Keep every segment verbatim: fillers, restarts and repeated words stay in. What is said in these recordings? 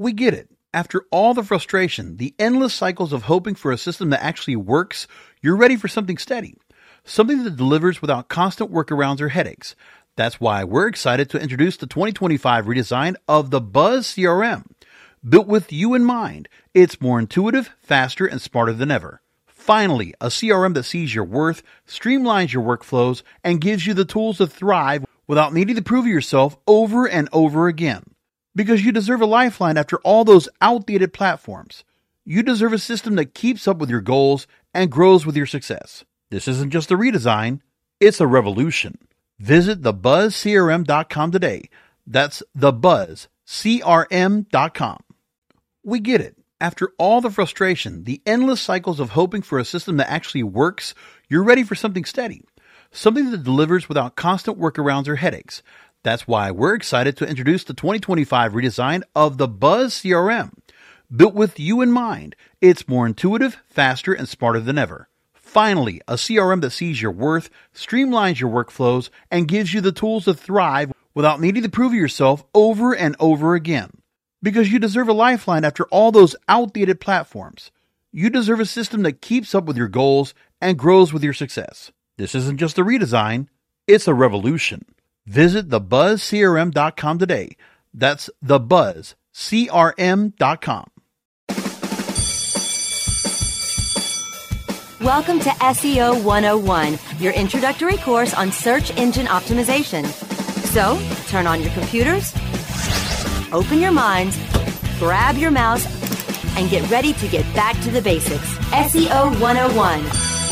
We get it. After all the frustration, the endless cycles of hoping for a system that actually works, you're ready for something steady. Something that delivers without constant workarounds or headaches. That's why we're excited to introduce the twenty twenty-five redesign of the Buzz C R M. Built with you in mind, it's more intuitive, faster, and smarter than ever. Finally, a C R M that sees your worth, streamlines your workflows, and gives you the tools to thrive without needing to prove yourself over and over again. Because you deserve a lifeline after all those outdated platforms. You deserve a system that keeps up with your goals and grows with your success. This isn't just a redesign, it's a revolution. Visit the buzz c r m dot com today. That's the buzz c r m dot com. We get it. After all the frustration, the endless cycles of hoping for a system that actually works, you're ready for something steady. Something that delivers without constant workarounds or headaches. That's why we're excited to introduce the twenty twenty-five redesign of the Buzz C R M. Built with you in mind, it's more intuitive, faster, and smarter than ever. Finally, a C R M that sees your worth, streamlines your workflows, and gives you the tools to thrive without needing to prove yourself over and over again. Because you deserve a lifeline after all those outdated platforms. You deserve a system that keeps up with your goals and grows with your success. This isn't just a redesign, it's a revolution. Visit the buzz c r m dot com today. That's the buzz c r m dot com. Welcome to S E O one oh one, your introductory course on search engine optimization. So, turn on your computers, open your minds, grab your mouse, and get ready to get back to the basics. S E O one oh one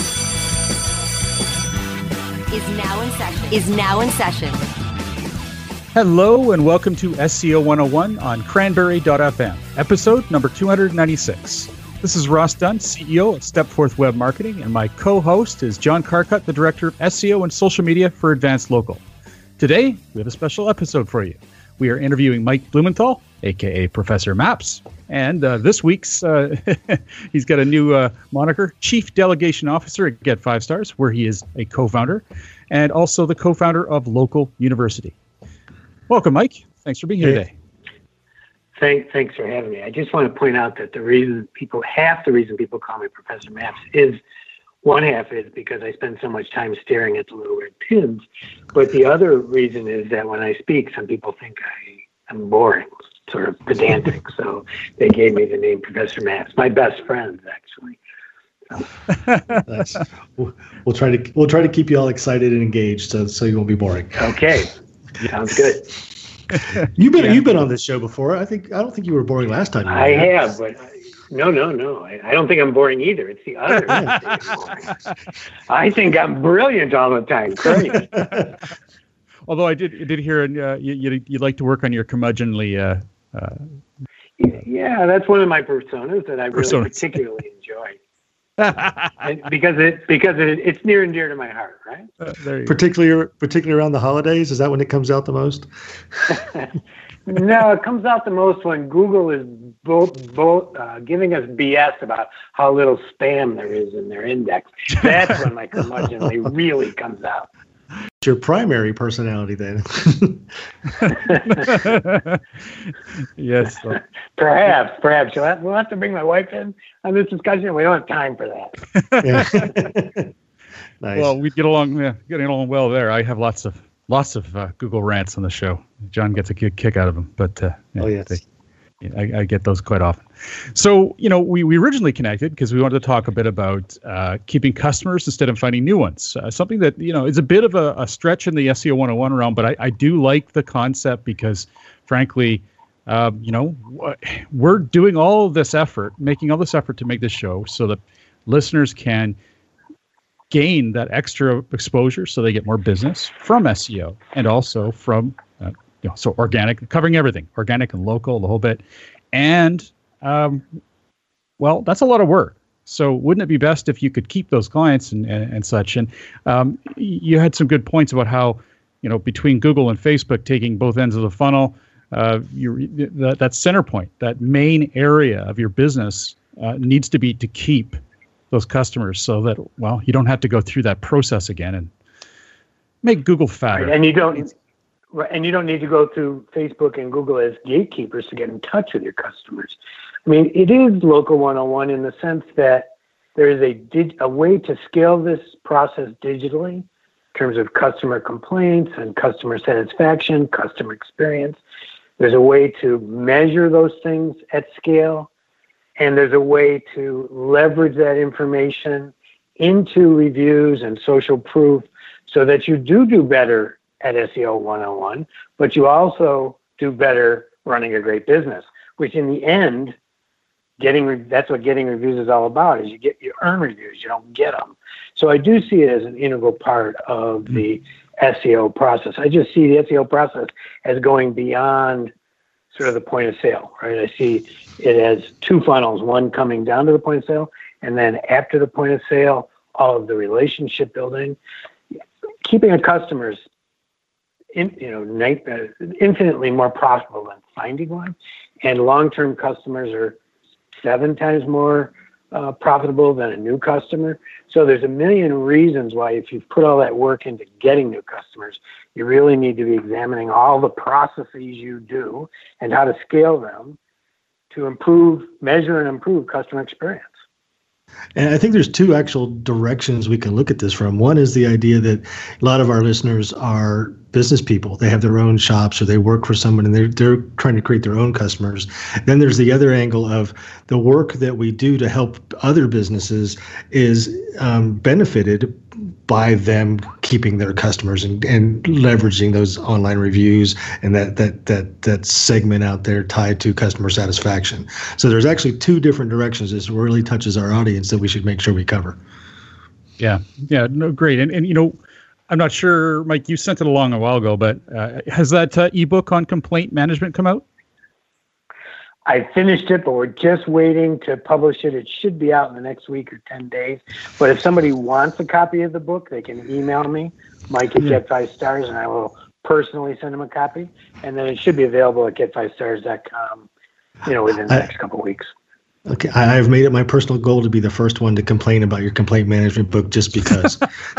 is now in session. Is now in session. Hello and welcome to S E O one oh one on cranberry dot f m, episode number two hundred ninety-six. This is Ross Dunn, C E O at Stepforth Web Marketing, and my co-host is John Carcutt, the Director of S E O and Social Media for Advanced Local. Today, we have a special episode for you. We are interviewing Mike Blumenthal, aka Professor Maps, and uh, this week's, uh, he's got a new uh, moniker, Chief Delegation Officer at Get Five Stars, where he is a co-founder, and also the co-founder of Local University. Welcome, Mike. Thanks for being here today. Thank, thanks for having me. I just want to point out that the reason people, half the reason people call me Professor Maps is, one half is because I spend so much time staring at the little red pins, but the other reason is that when I speak, some people think I am boring, sort of pedantic, so they gave me the name Professor Maps. My best friends, actually. So. Nice. We'll, we'll try to we'll try to keep you all excited and engaged, so so you won't be boring. Okay, sounds good. You've been yeah. you've been on this show before. I think I don't think you were boring last time. You I have, but I, no, no, no. I, I don't think I'm boring either. It's the other. I think I'm brilliant all the time. Great. Although I did did hear uh, you, you you like to work on your curmudgeonly. Uh, uh, yeah, that's one of my personas that I really personas. particularly enjoy. and because it because it, it's near and dear to my heart, right? Uh, particularly particularly around the holidays, is that when it comes out the most? No, it comes out the most when Google is both both uh, giving us B S about how little spam there is in their index. That's when my curmudgeonly really comes out. It's your primary personality, then. Yes. So. Perhaps, perhaps. You'll have, we'll have to bring my wife in on this discussion. We don't have time for that. Yeah. Nice. Well, we get along, yeah, getting along well there. I have lots of lots of uh, Google rants on the show. John gets a good kick out of them, but uh, yeah, oh yes. They, I, I get those quite often. So, you know, we, we originally connected because we wanted to talk a bit about uh, keeping customers instead of finding new ones. Uh, something that, you know, is a bit of a, a stretch in the S E O one oh one realm, but I, I do like the concept because, frankly, um, you know, we're doing all of this effort, making all this effort to make this show so that listeners can gain that extra exposure so they get more business from S E O and also from uh, You know, so organic, covering everything, organic and local, the whole bit. And, um, well, that's a lot of work. So wouldn't it be best if you could keep those clients and, and, and such? And um, you had some good points about how, you know, between Google and Facebook taking both ends of the funnel, uh, you, that, that center point, that main area of your business uh, needs to be to keep those customers so that, well, you don't have to go through that process again and make Google fatter. Right, and you don't... Right, and you don't need to go through Facebook and Google as gatekeepers to get in touch with your customers. I mean, it is Local one oh one in the sense that there is a dig- a way to scale this process digitally in terms of customer complaints and customer satisfaction, customer experience. There's a way to measure those things at scale, and there's a way to leverage that information into reviews and social proof so that you do do better at S E O one oh one, but you also do better running a great business, which in the end, getting re- that's what getting reviews is all about, is you get you earn reviews, you don't get them. So I do see it as an integral part of the S E O process. I just see the S E O process as going beyond sort of the point of sale, right? I see it as two funnels, one coming down to the point of sale, and then after the point of sale, all of the relationship building. Keeping a customer's In, you know, infinitely more profitable than finding one, and long-term customers are seven times more uh, profitable than a new customer. So there's a million reasons why, if you've put all that work into getting new customers, you really need to be examining all the processes you do and how to scale them to improve, measure, and improve customer experience. And I think there's two actual directions we can look at this from. One is the idea that a lot of our listeners are business people. They have their own shops or they work for someone and they're, they're trying to create their own customers. Then there's the other angle of the work that we do to help other businesses is um, benefited by them keeping their customers and, and leveraging those online reviews and that that that that segment out there tied to customer satisfaction. So there's actually two different directions. This really touches our audience that we should make sure we cover. Yeah, yeah, no, great. And and you know, I'm not sure, Mike, you sent it along a while ago, but uh, has that uh, ebook on complaint management come out? I finished it, but we're just waiting to publish it. It should be out in the next week or ten days. But if somebody wants a copy of the book, they can email me, Mike at Get Five Stars, and I will personally send them a copy. And then it should be available at get five stars dot com, you know, within the next couple of weeks. Okay, I, I've made it my personal goal to be the first one to complain about your complaint management book just because.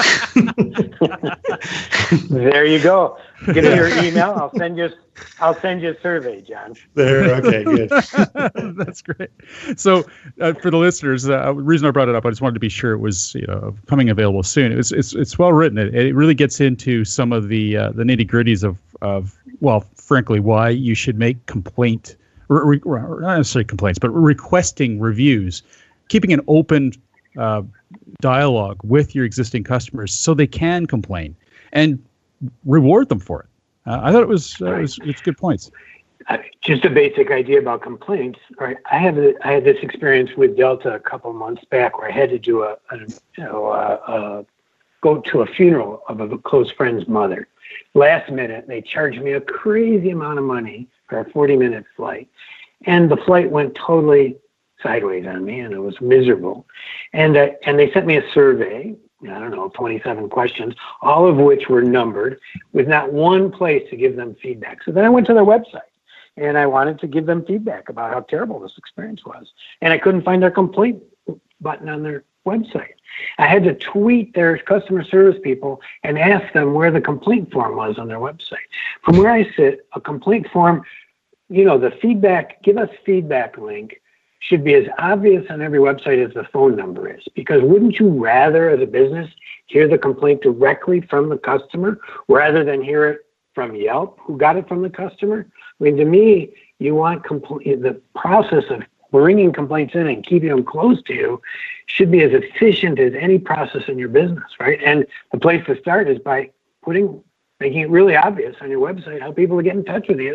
There you go. Give me your email. I'll send you. I'll send you a survey, John. There. Okay. Good. That's great. So, uh, for the listeners, uh, the reason I brought it up, I just wanted to be sure it was, you know, coming available soon. It's it's it's well written. It it really gets into some of the uh, the nitty gritties of of well, frankly, why you should make complaint. Re- re- not necessarily complaints, but requesting reviews, keeping an open uh, dialogue with your existing customers so they can complain and reward them for it. Uh, I thought it was, uh, it was it's good points. Uh, just a basic idea about complaints. Right, I have a, I had this experience with Delta a couple months back where I had to do a, a you know uh, uh, go to a funeral of a close friend's mother. Last minute, they charged me a crazy amount of money for a forty minute flight. And the flight went totally sideways on me, and it was miserable. And uh, and they sent me a survey, I don't know, twenty-seven questions, all of which were numbered, with not one place to give them feedback. So then I went to their website, and I wanted to give them feedback about how terrible this experience was. And I couldn't find their complaint button on their website. I had to tweet their customer service people and ask them where the complaint form was on their website. From where I sit, a complaint form, you know, the feedback, give us feedback link should be as obvious on every website as the phone number is. Because wouldn't you rather, as a business, hear the complaint directly from the customer rather than hear it from Yelp, who got it from the customer? I mean, to me, you want compl- the process of bringing complaints in and keeping them close to you should be as efficient as any process in your business, right? And the place to start is by putting, making it really obvious on your website how people get in touch with you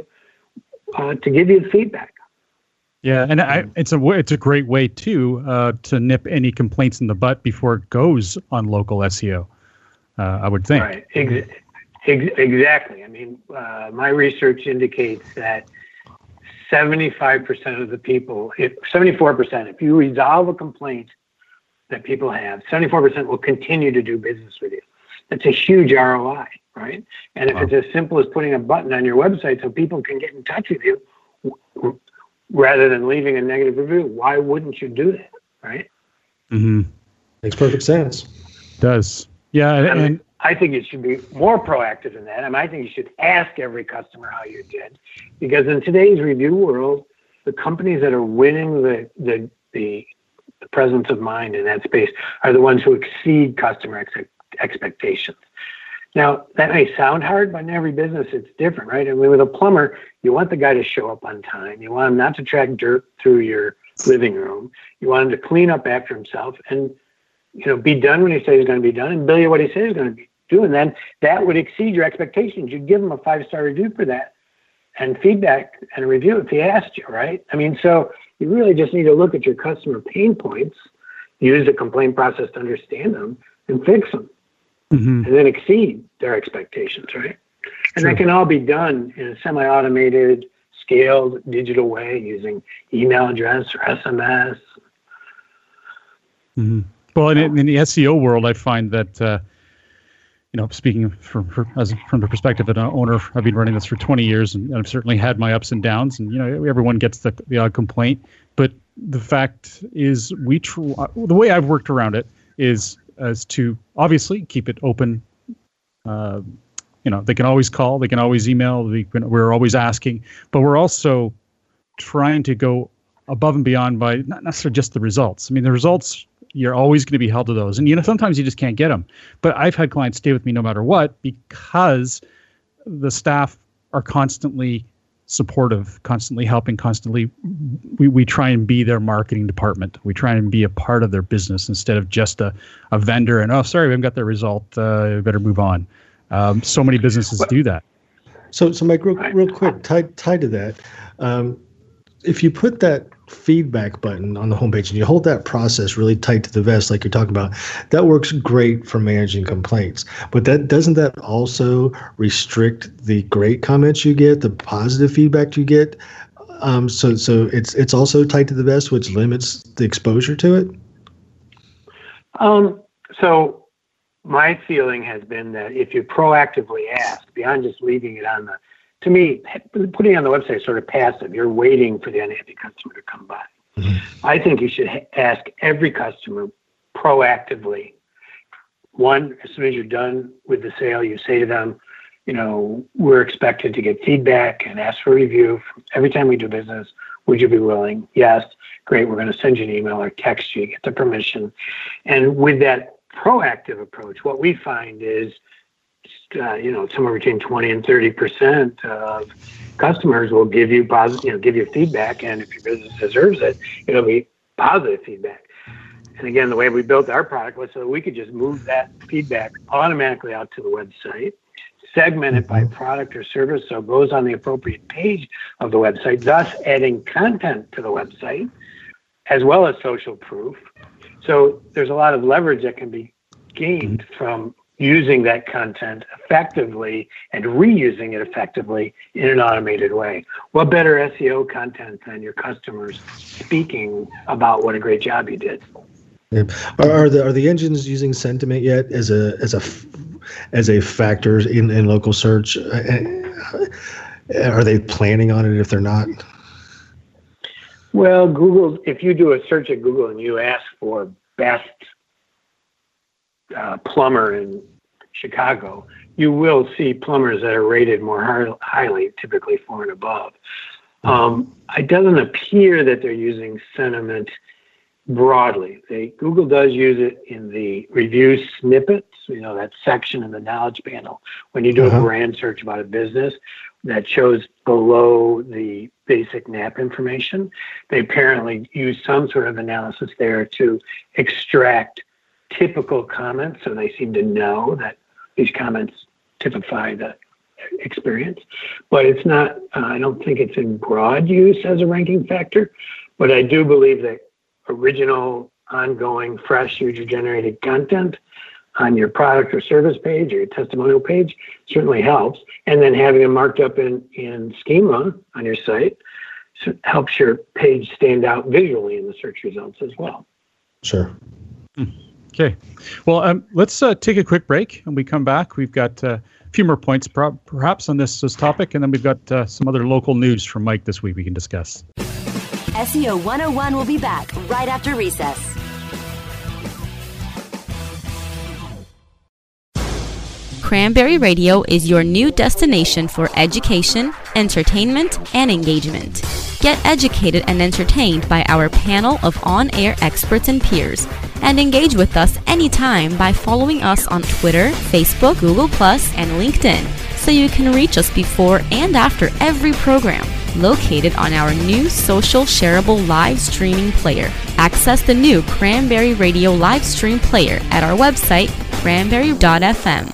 uh, to give you feedback. Yeah, and I, it's a it's a great way too uh, to nip any complaints in the butt before it goes on local S E O. Uh, I would think. Right. Ex- ex- exactly. I mean, uh, my research indicates that seventy-five percent of the people, if seventy-four percent, if you resolve a complaint that people have, seventy-four percent will continue to do business with you. That's a huge R O I, right? And if wow. it's as simple as putting a button on your website so people can get in touch with you w- rather than leaving a negative review, why wouldn't you do that, right? Mm-hmm. Makes perfect sense. Does. Yeah, and, I mean, and I think you should be more proactive than that. I mean, I think you should ask every customer how you did, because in today's review world, the companies that are winning the the the, the presence of mind in that space are the ones who exceed customer ex- expectations. Now, that may sound hard, but in every business it's different, right? I mean, with a plumber, you want the guy to show up on time. You want him not to track dirt through your living room. You want him to clean up after himself and, you know, be done when he says he's going to be done and bill you what he says he's going to be doing. Then that would exceed your expectations. You'd give him a five-star review for that and feedback and a review if he asked you, right? I mean, so you really just need to look at your customer pain points, use the complaint process to understand them, and fix them. Mm-hmm. And then exceed their expectations, right? And True. That can all be done in a semi-automated, scaled, digital way using email address or S M S. Mm-hmm. Well, in, in the S E O world, I find that, uh, you know, speaking from from, as, from the perspective of an owner, I've been running this for twenty years, and I've certainly had my ups and downs, and, you know, everyone gets the, the odd complaint. But the fact is, we tr- the way I've worked around it is as to obviously keep it open. Uh, you know, they can always call, they can always email, they can, we're always asking, but we're also trying to go above and beyond by not necessarily just the results. I mean, the results, you're always going to be held to those. And, you know, sometimes you just can't get them. But I've had clients stay with me no matter what, because the staff are constantly supportive, constantly helping, constantly. We, we try and be their marketing department. We try and be a part of their business instead of just a, a vendor and, oh, sorry, we haven't got the result. Uh, we better move on. Um, so many businesses do that. So, so Mike, real, real quick, tied, tied to that, um, if you put that feedback button on the homepage and you hold that process really tight to the vest, like you're talking about, that works great for managing complaints. But that doesn't that also restrict the great comments you get, the positive feedback you get? Um, so, so it's it's also tight to the vest, which limits the exposure to it. Um. So, my feeling has been that if you proactively ask, beyond just leaving it on the, to me, putting it on the website is sort of passive. You're waiting for the unhappy customer to come by. Mm-hmm. I think you should ha- ask every customer proactively. One, as soon as you're done with the sale, you say to them, you know, we're expected to get feedback and ask for a review every time we do business. Would you be willing? Yes. Great. We're going to send you an email or text you, get the permission. And with that proactive approach, what we find is, uh, you know, somewhere between twenty and thirty percent of customers will give you positive, you know, give you feedback. And if your business deserves it, it'll be positive feedback. And again, the way we built our product was so that we could just move that feedback automatically out to the website, segment it by product or service so it goes on the appropriate page of the website, thus adding content to the website, as well as social proof. So there's a lot of leverage that can be gained from using that content effectively and reusing it effectively in an automated way. What better S E O content than your customers speaking about what a great job you did? Yeah. Are, are the are the engines using sentiment yet as a as a as a factor in, in local search? Are they planning on it if they're not? Well, Google, if you do a search at Google and you ask for best uh, plumber in Chicago, you will see plumbers that are rated more high, highly, typically four and above. Um, it doesn't appear that they're using sentiment broadly. They, Google does use it in the review snippets, you know, that section in the knowledge panel. When you do uh-huh. a brand search about a business that shows below the basic N A P information, they apparently use some sort of analysis there to extract typical comments. So they seem to know that these comments typify the experience, but it's not, uh, I don't think it's in broad use as a ranking factor, but I do believe that original, ongoing, fresh, user-generated content on your product or service page or your testimonial page certainly helps. And then having it marked up in, in schema on your site helps your page stand out visually in the search results as well. Sure. Okay. Well, um, let's uh, take a quick break. And we come back. We've got uh, a few more points per- perhaps on this, this topic. And then we've got uh, some other local news from Mike this week we can discuss. S E O one oh one will be back right after recess. Cranberry Radio is your new destination for education, entertainment, and engagement. Get educated and entertained by our panel of on-air experts and peers, and engage with us anytime by following us on Twitter, Facebook, Google Plus, and LinkedIn, so you can reach us before and after every program. Located on our new social shareable live streaming player. Access the new Cranberry Radio live stream player at our website, cranberry dot f m.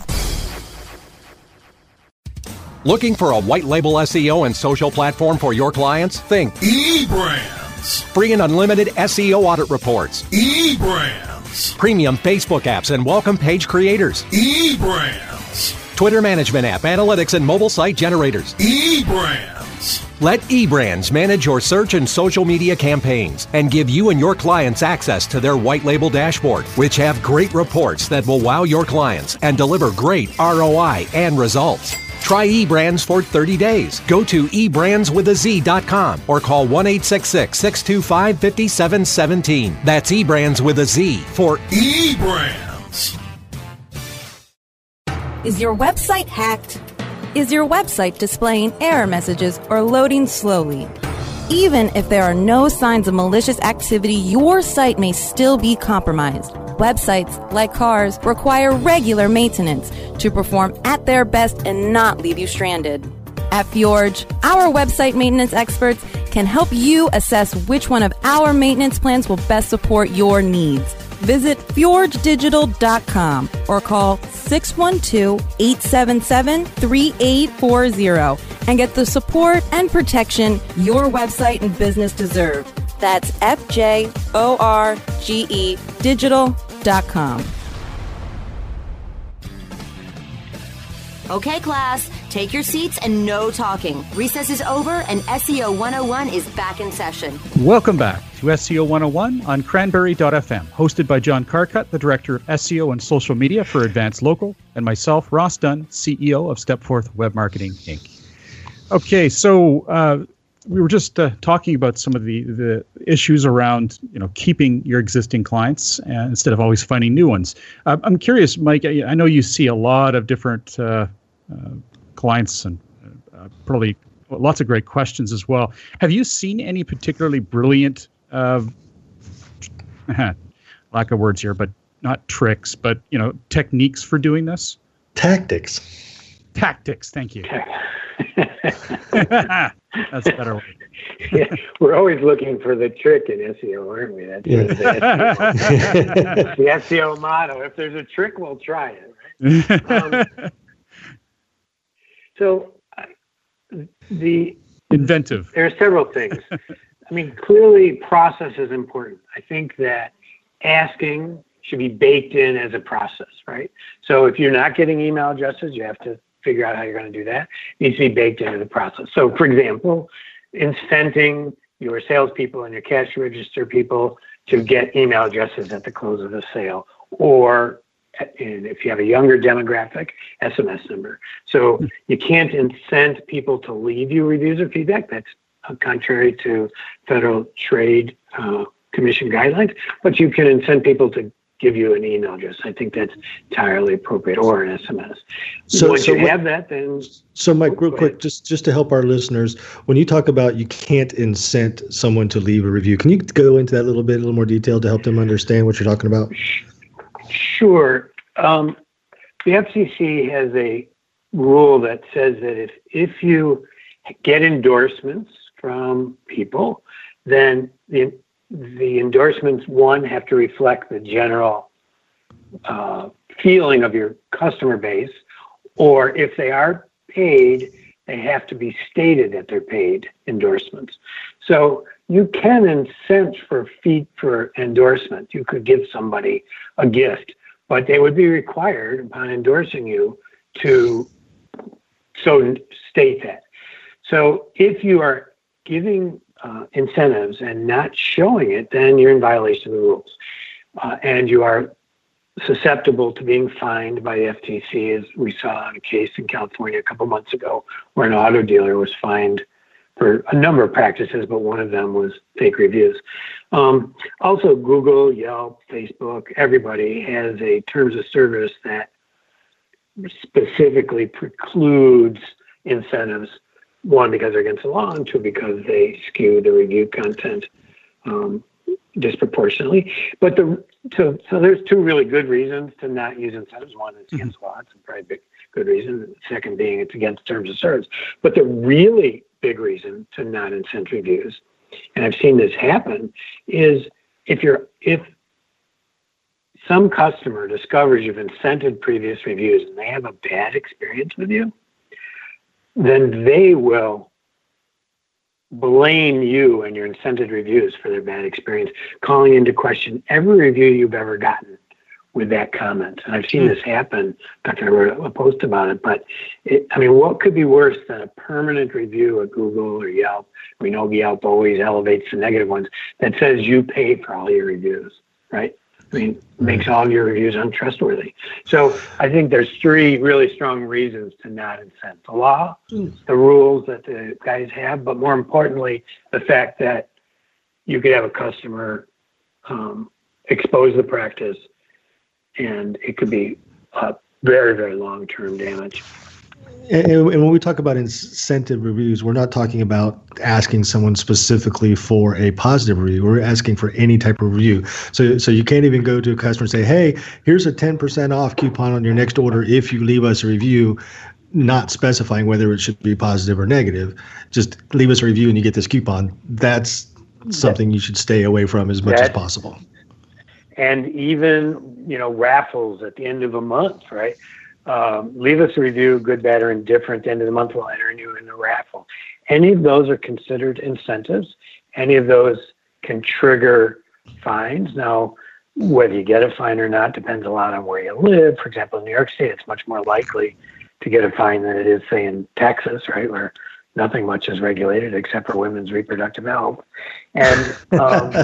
Looking for a white label S E O and social platform for your clients? Think eBrands. Free and unlimited S E O audit reports. eBrands. Premium Facebook apps and welcome page creators. eBrands. Twitter management app, analytics, and mobile site generators. eBrands. Let eBrands manage your search and social media campaigns and give you and your clients access to their white label dashboard, which have great reports that will wow your clients and deliver great R O I and results. Try eBrands for thirty days. Go to e brands with a z dot com or call one eight six six, six two five, five seven one seven. That's eBrands with a Z for eBrands. Is your website hacked? Is your website displaying error messages or loading slowly? Even if there are no signs of malicious activity, your site may still be compromised. Websites, like cars, require regular maintenance to perform at their best and not leave you stranded. At Fjorge, our website maintenance experts can help you assess which one of our maintenance plans will best support your needs. Visit fjorge digital dot com or call six one two, eight seven seven, three eight four zero and get the support and protection your website and business deserve. That's F J O R G E digital dot com. Okay, class, take your seats and no talking. Recess is over and S E O one oh one is back in session. Welcome back to S E O one oh one on cranberry dot f m, hosted by John Carcutt, the Director of S E O and Social Media for Advanced Local, and myself, Ross Dunn, C E O of Stepforth Web Marketing, Incorporated. Okay, so uh, we were just uh, talking about some of the, the issues around, you know, keeping your existing clients uh, instead of always finding new ones. Uh, I'm curious, Mike, I, I know you see a lot of different uh, uh, clients and uh, probably lots of great questions as well. Have you seen any particularly brilliant, uh, lack of words here, but not tricks, but, you know, techniques for doing this? Tactics. Tactics, thank you. That's a better way. Yeah, we're always looking for the trick in S E O, aren't we? That's, Yeah. the, S E O. That's the S E O motto. If there's a trick, we'll try it. Right? Um, so, uh, the inventive. There are several things. I mean, clearly, process is important. I think that asking should be baked in as a process, right? So, if you're not getting email addresses, you have to figure out how you're going to do that. It needs to be baked into the process. So, for example, incenting your salespeople and your cash register people to get email addresses at the close of the sale, or and if you have a younger demographic, S M S number. So you can't incent people to leave you reviews or feedback. That's uh, contrary to Federal Trade uh, Commission guidelines. But you can incent people to give you an email address. I think that's entirely appropriate, or an S M S. So, Once so you what, have that, then... So, Mike, real Go quick, ahead. just, just to help our listeners, when you talk about you can't incent someone to leave a review, can you go into that a little bit, a little more detail to help them understand what you're talking about? Sure. Um, the F C C has a rule that says that if, if you get endorsements from people, then the the endorsements, one, have to reflect the general uh, feeling of your customer base, or if they are paid, they have to be stated that they're paid endorsements. So you can incent for fee for endorsement. You could give somebody a gift, but they would be required upon endorsing you to so state that. So if you are giving uh, incentives and not showing it, then you're in violation of the rules. Uh, and you are susceptible to being fined by the F T C, as we saw in a case in California a couple months ago where an auto dealer was fined for a number of practices, but one of them was fake reviews. Um, also, Google, Yelp, Facebook, everybody has a terms of service that specifically precludes incentives. One, because they're against the law, and two, because they skew the review content um, disproportionately. But the so so there's two really good reasons to not use incentives. One, it's against the law. It's a very big good reason. The second being it's against terms of service. But the really big reason to not incent reviews, and I've seen this happen, is if you're if some customer discovers you've incented previous reviews and they have a bad experience with you, then they will blame you and your incented reviews for their bad experience, calling into question every review you've ever gotten with that comment. And I've seen this happen. In fact, I wrote a post about it. But, it, I mean, what could be worse than a permanent review at Google or Yelp? We know Yelp always elevates the negative ones that says you pay for all your reviews, right? I mean, makes all of your reviews untrustworthy. So I think there's three really strong reasons to not incent. The law, the rules that the guys have, but more importantly, the fact that you could have a customer um, expose the practice, and it could be uh, very, very long-term damage. And, and when we talk about incentive reviews, we're not talking about asking someone specifically for a positive review. We're asking for any type of review. So, so you can't even go to a customer and say, "Hey, here's a ten percent off coupon on your next order if you leave us a review," not specifying whether it should be positive or negative. Just leave us a review and you get this coupon. That's something you should stay away from as much as possible. And even, you know, raffles at the end of a month, right? Um, leave us a review, good, bad, or indifferent. End of the month, we'll enter you in the raffle. Any of those are considered incentives. Any of those can trigger fines. Now, whether you get a fine or not depends a lot on where you live. For example, in New York State, it's much more likely to get a fine than it is, say, in Texas, right, where nothing much is regulated except for women's reproductive health. And um,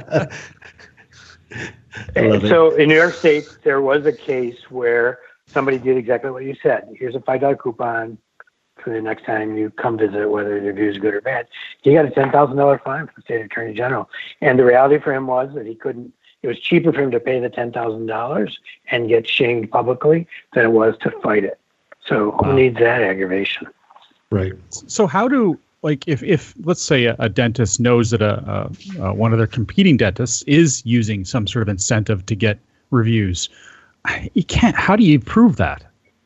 so in New York State, there was a case where somebody did exactly what you said. Here's a five dollar coupon for the next time you come visit, whether the review is good or bad. He got a ten thousand dollars fine from the state attorney general. And the reality for him was that he couldn't, it was cheaper for him to pay the ten thousand dollars and get shamed publicly than it was to fight it. So who wow. needs that aggravation? Right. So how do, like, if, if let's say a, a dentist knows that a, a, a one of their competing dentists is using some sort of incentive to get reviews, you can't, how do you prove that?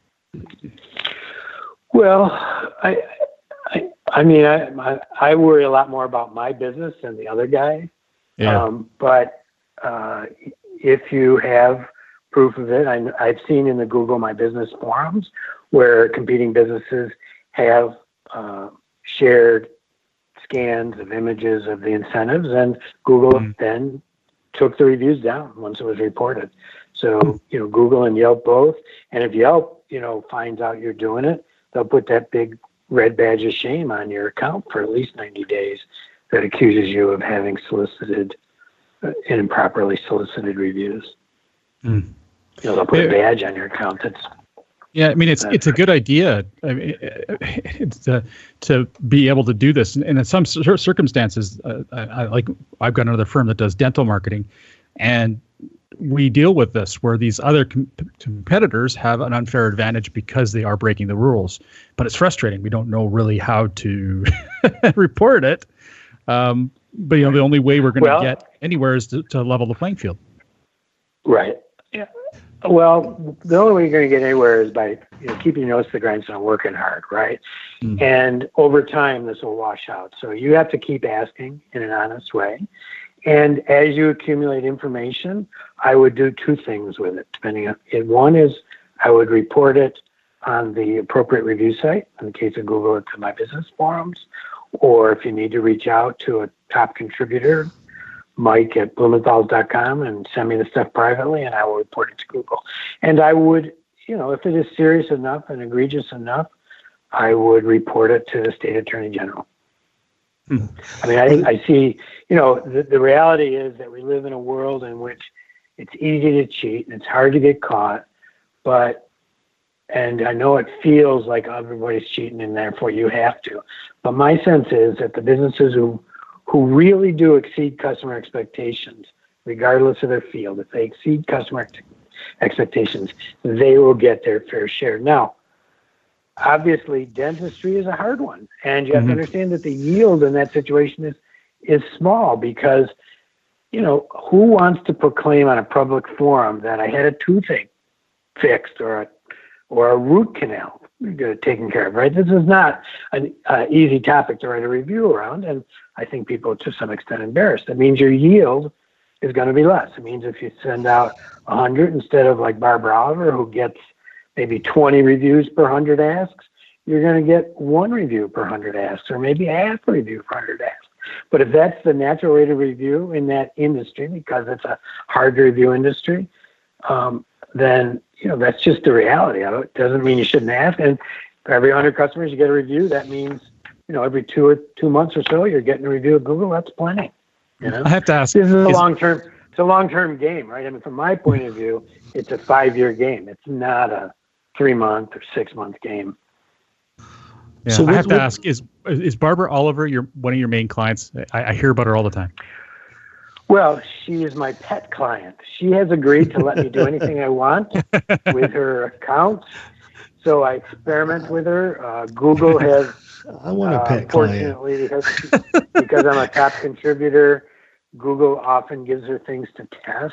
Well, I, I, I mean, I, I, I worry a lot more about my business than the other guy. Yeah. Um, but uh, if you have proof of it, I, I've seen in the Google My Business forums where competing businesses have uh, shared scans of images of the incentives, and Google mm. then took the reviews down once it was reported. So, you know, Google and Yelp both. And if Yelp, you know, finds out you're doing it, they'll put that big red badge of shame on your account for at least ninety days that accuses you of having solicited uh, improperly solicited reviews. Mm. You know, they'll put a badge on your account. That's Yeah, I mean, it's it's a good idea. I mean, it's uh, to be able to do this, and in some cir- circumstances, uh, I, I like I've got another firm that does dental marketing, and we deal with this where these other com- competitors have an unfair advantage because they are breaking the rules. But it's frustrating. We don't know really how to report it. Um, but you know, the only way we're going to well, get anywhere is to, to level the playing field. Right. Yeah. Well, the only way you're going to get anywhere is by you know, keeping your nose to the grindstone and working hard, right? Mm. And over time, this will wash out. So you have to keep asking in an honest way. And as you accumulate information, I would do two things with it, depending on it. One is I would report it on the appropriate review site, in the case of Google, to My Business forums, or if you need to reach out to a top contributor, Mike at Blumenthal's dot com, and send me the stuff privately, and I will report it to Google. And I would, you know, if it is serious enough and egregious enough, I would report it to the state attorney general. Hmm. I mean, I, I see, you know, the, the reality is that we live in a world in which it's easy to cheat and it's hard to get caught, but, and I know it feels like everybody's cheating and therefore you have to, but my sense is that the businesses who who really do exceed customer expectations, regardless of their field. If they exceed customer expectations, they will get their fair share. Now, obviously, dentistry is a hard one, and you have mm-hmm. to understand that the yield in that situation is is small because, you know, who wants to proclaim on a public forum that I had a toothache fixed or a or a root canal taken care of, right? This is not an uh, easy topic to write a review around, and I think people are to some extent embarrassed. That means your yield is going to be less. It means if you send out one hundred instead of like Barbara Oliver, who gets maybe twenty reviews per one hundred asks, you're going to get one review per one hundred asks, or maybe half a review per one hundred asks. But if that's the natural rate of review in that industry, because it's a hard to review industry, um, then you know that's just the reality of it. It doesn't mean you shouldn't ask. And for every one hundred customers you get a review, that means you know every two or two months or so you're getting a review of Google. That's plenty. You know, I have to ask. This is a long term. It's a long term game, right? I mean, from my point of view, it's a five year game. It's not a three month or six month game. Yeah, so I have to ask: Is is Barbara Oliver your one of your main clients? I, I hear about her all the time. Well, she is my pet client. She has agreed to let me do anything I want with her accounts. So I experiment with her. Uh, Google has, I want a pet uh, fortunately, because, because I'm a top contributor, Google often gives her things to test.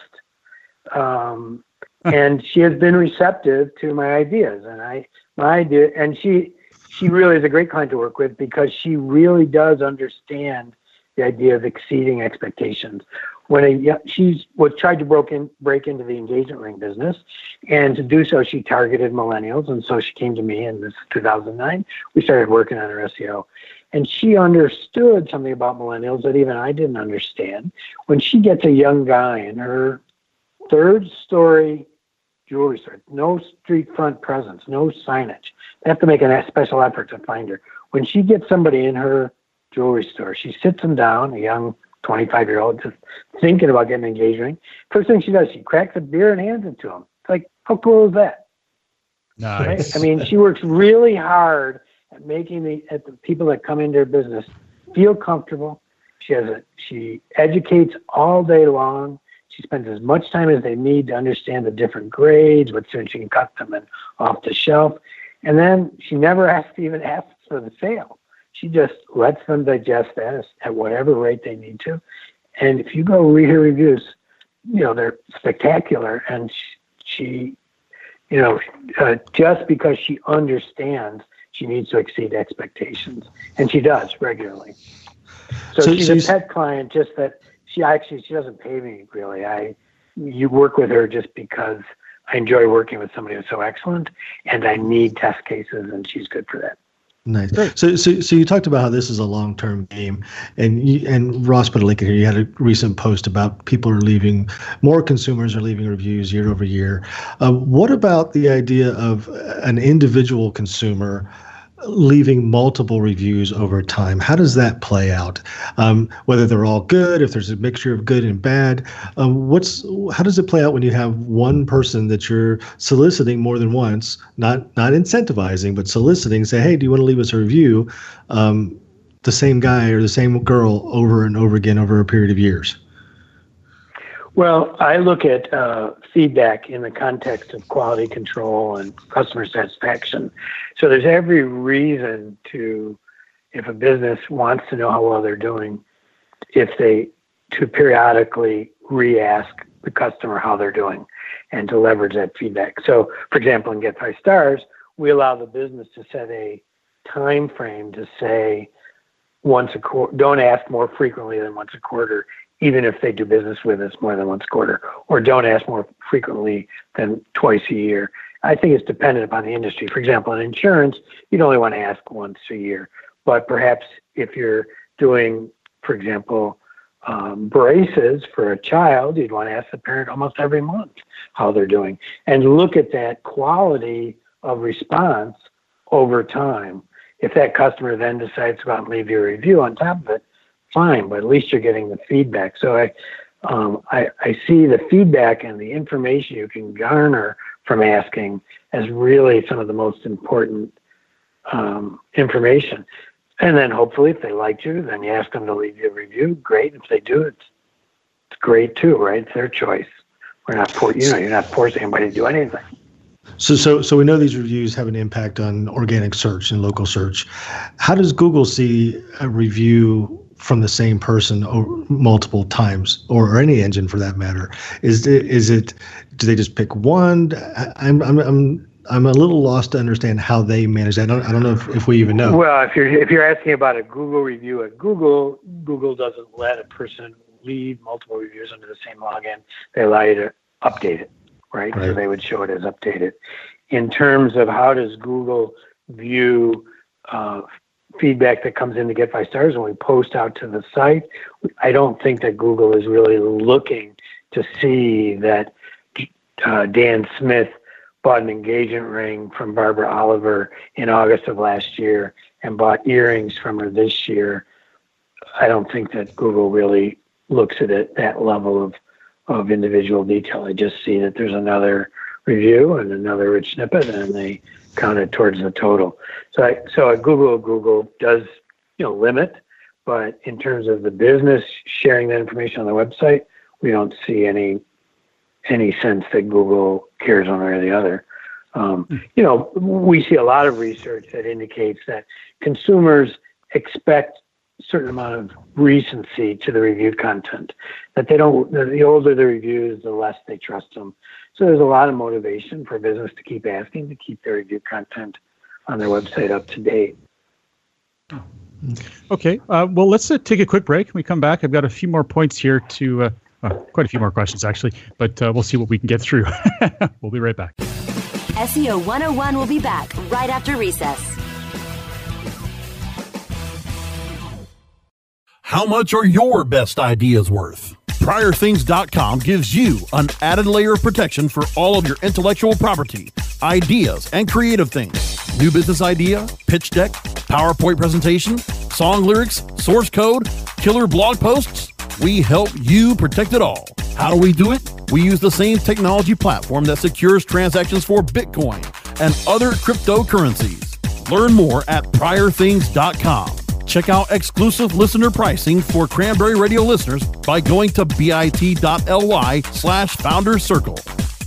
Um, and she has been receptive to my ideas. And I, my idea, and she, she really is a great client to work with because she really does understand the idea of exceeding expectations. When a, she's was tried to broke in, break into the engagement ring business, and to do so, she targeted millennials, and so she came to me in this two thousand nine. We started working on her S E O, and she understood something about millennials that even I didn't understand. When she gets a young guy in her third story jewelry store, no street front presence, no signage, they have to make a special effort to find her. When she gets somebody in her jewelry store, she sits him down, a young twenty-five year old, just thinking about getting an engagement ring. First thing she does, she cracks a beer and hands it to him. It's like, how cool is that? Nice. Right? I mean, she works really hard at making the at the people that come into her business feel comfortable. She has a she educates all day long. She spends as much time as they need to understand the different grades, what soon she can cut them and off the shelf. And then she never has to even ask for the sale. She just lets them digest that at whatever rate they need to. And if you go read her reviews, you know, they're spectacular. And she, she you know, uh, just because she understands she needs to exceed expectations. And she does regularly. So, so she's, she's a pet client, just that she actually, she doesn't pay me really. I, you work with her just because I enjoy working with somebody who's so excellent and I need test cases, and she's good for that. Nice. So, so, so you talked about how this is a long-term game, and you, and Ross put a link in here. You had a recent post about people are leaving, more consumers are leaving reviews year over year. Uh, what about the idea of an individual consumer leaving multiple reviews over time? How does that play out? Um, whether they're all good, if there's a mixture of good and bad, um, what's how does it play out when you have one person that you're soliciting more than once, not not incentivizing, but soliciting, say, hey, do you want to leave us a review? Um, the same guy or the same girl over and over again over a period of years. Well, I look at uh, feedback in the context of quality control and customer satisfaction. So there's every reason to, if a business wants to know how well they're doing, if they, to periodically re-ask the customer how they're doing and to leverage that feedback. So, for example, in Get Five Stars, we allow the business to set a time frame to say once a quarter, don't ask more frequently than once a quarter, even if they do business with us more than once a quarter, or don't ask more frequently than twice a year. I think it's dependent upon the industry. For example, in insurance, you'd only want to ask once a year. But perhaps if you're doing, for example, um, braces for a child, you'd want to ask the parent almost every month how they're doing and look at that quality of response over time. If that customer then decides to go out and leave you a review on top of it, fine, but at least you're getting the feedback. So I, um, I, I see the feedback and the information you can garner from asking as really some of the most important um, information. And then hopefully if they liked you, then you ask them to leave you a review. Great. If they do, it's, it's great too, right? It's their choice. we're not for, you know, you're not forcing anybody to do anything. So, so, so we know these reviews have an impact on organic search and local search. How does Google see a review from the same person or multiple times, or, or any engine for that matter? Is it, is it, do they just pick one? I'm, I'm, I'm, I'm a little lost to understand how they manage that. I don't, I don't know if, if we even know. Well, if you're, if you're asking about a Google review at Google, Google doesn't let a person leave multiple reviews under the same login. They allow you to update it. Right? right, so they would show it as updated. In terms of how does Google view uh, feedback that comes in to Get Five Stars when we post out to the site, I don't think that Google is really looking to see that uh, Dan Smith bought an engagement ring from Barbara Oliver in August of last year and bought earrings from her this year. I don't think that Google really looks at it that level of of individual detail. I just see that there's another review and another rich snippet, and they count it towards the total. So, I, so at Google, Google does, you know, limit, but in terms of the business sharing that information on the website, we don't see any any sense that Google cares one way or the other. Um, you know, we see a lot of research that indicates that consumers expect certain amount of recency to the reviewed content, that they don't, the older the reviews, the less they trust them. So there's a lot of motivation for business to keep asking to keep their reviewed content on their website up to date. Okay. Uh, well, let's uh, take a quick break. When we come back, I've got a few more points here to, uh, uh, quite a few more questions actually, but uh, we'll see what we can get through. We'll be right back. S E O one oh one will be back right after recess. How much are your best ideas worth? Prior Things dot com gives you an added layer of protection for all of your intellectual property, ideas, and creative things. New business idea, pitch deck, PowerPoint presentation, song lyrics, source code, killer blog posts. We help you protect it all. How do we do it? We use the same technology platform that secures transactions for Bitcoin and other cryptocurrencies. Learn more at Prior Things dot com. Check out exclusive listener pricing for Cranberry Radio listeners by going to bit.ly slash Founders Circle.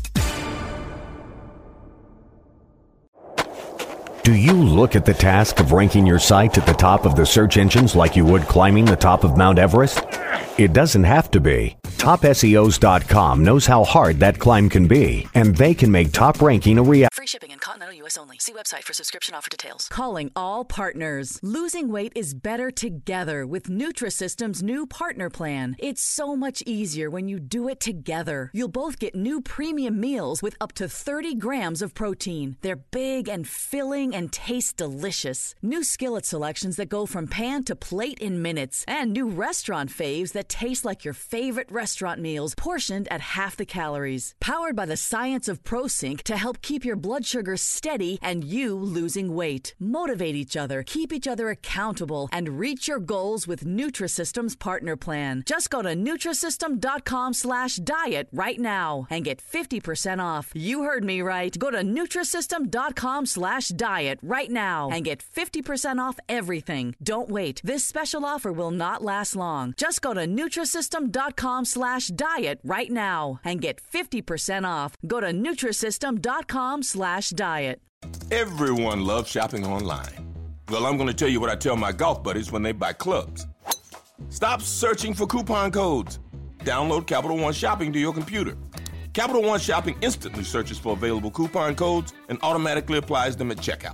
Do you look at the task of ranking your site at the top of the search engines like you would climbing the top of Mount Everest? It doesn't have to be. Top S E Os dot com knows how hard that climb can be, and they can make top ranking a reality. Free shipping in continental U S only. See website for subscription offer details. Calling all partners. Losing weight is better together with Nutrisystem's new partner plan. It's so much easier when you do it together. You'll both get new premium meals with up to thirty grams of protein. They're big and filling and taste delicious. New skillet selections that go from pan to plate in minutes. And new restaurant faves that taste like your favorite restaurant meals, portioned at half the calories. Powered by the science of ProSync to help keep your blood sugar steady and you losing weight. Motivate each other, keep each other accountable, and reach your goals with Nutrisystem's partner plan. Just go to Nutrisystem.com slash diet right now and get fifty percent off. You heard me right. Go to Nutrisystem.com slash diet right now and get fifty percent off everything. Don't wait. This special offer will not last long. Just go to Nutrisystem.com slash diet right now and get fifty percent off. Go to Nutrisystem.com slash diet. Everyone loves shopping online. Well, I'm going to tell you what I tell my golf buddies when they buy clubs. Stop searching for coupon codes. Download Capital One Shopping to your computer. Capital One Shopping instantly searches for available coupon codes and automatically applies them at checkout.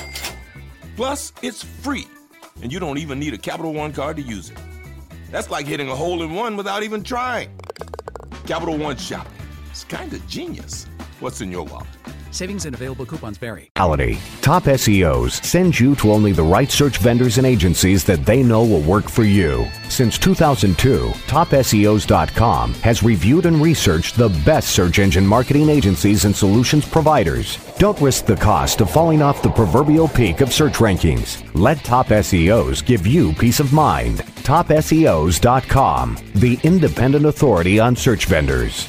Plus, it's free, and you don't even need a Capital One card to use it. That's like hitting a hole in one without even trying. Capital One Shopping. It's kind of genius. What's in your wallet? Savings and available coupons vary. Top S E Os sends you to only the right search vendors and agencies that they know will work for you. Since two thousand two, Top S E Os dot com has reviewed and researched the best search engine marketing agencies and solutions providers. Don't risk the cost of falling off the proverbial peak of search rankings. Let Top S E Os give you peace of mind. Top S E Os dot com, the independent authority on search vendors.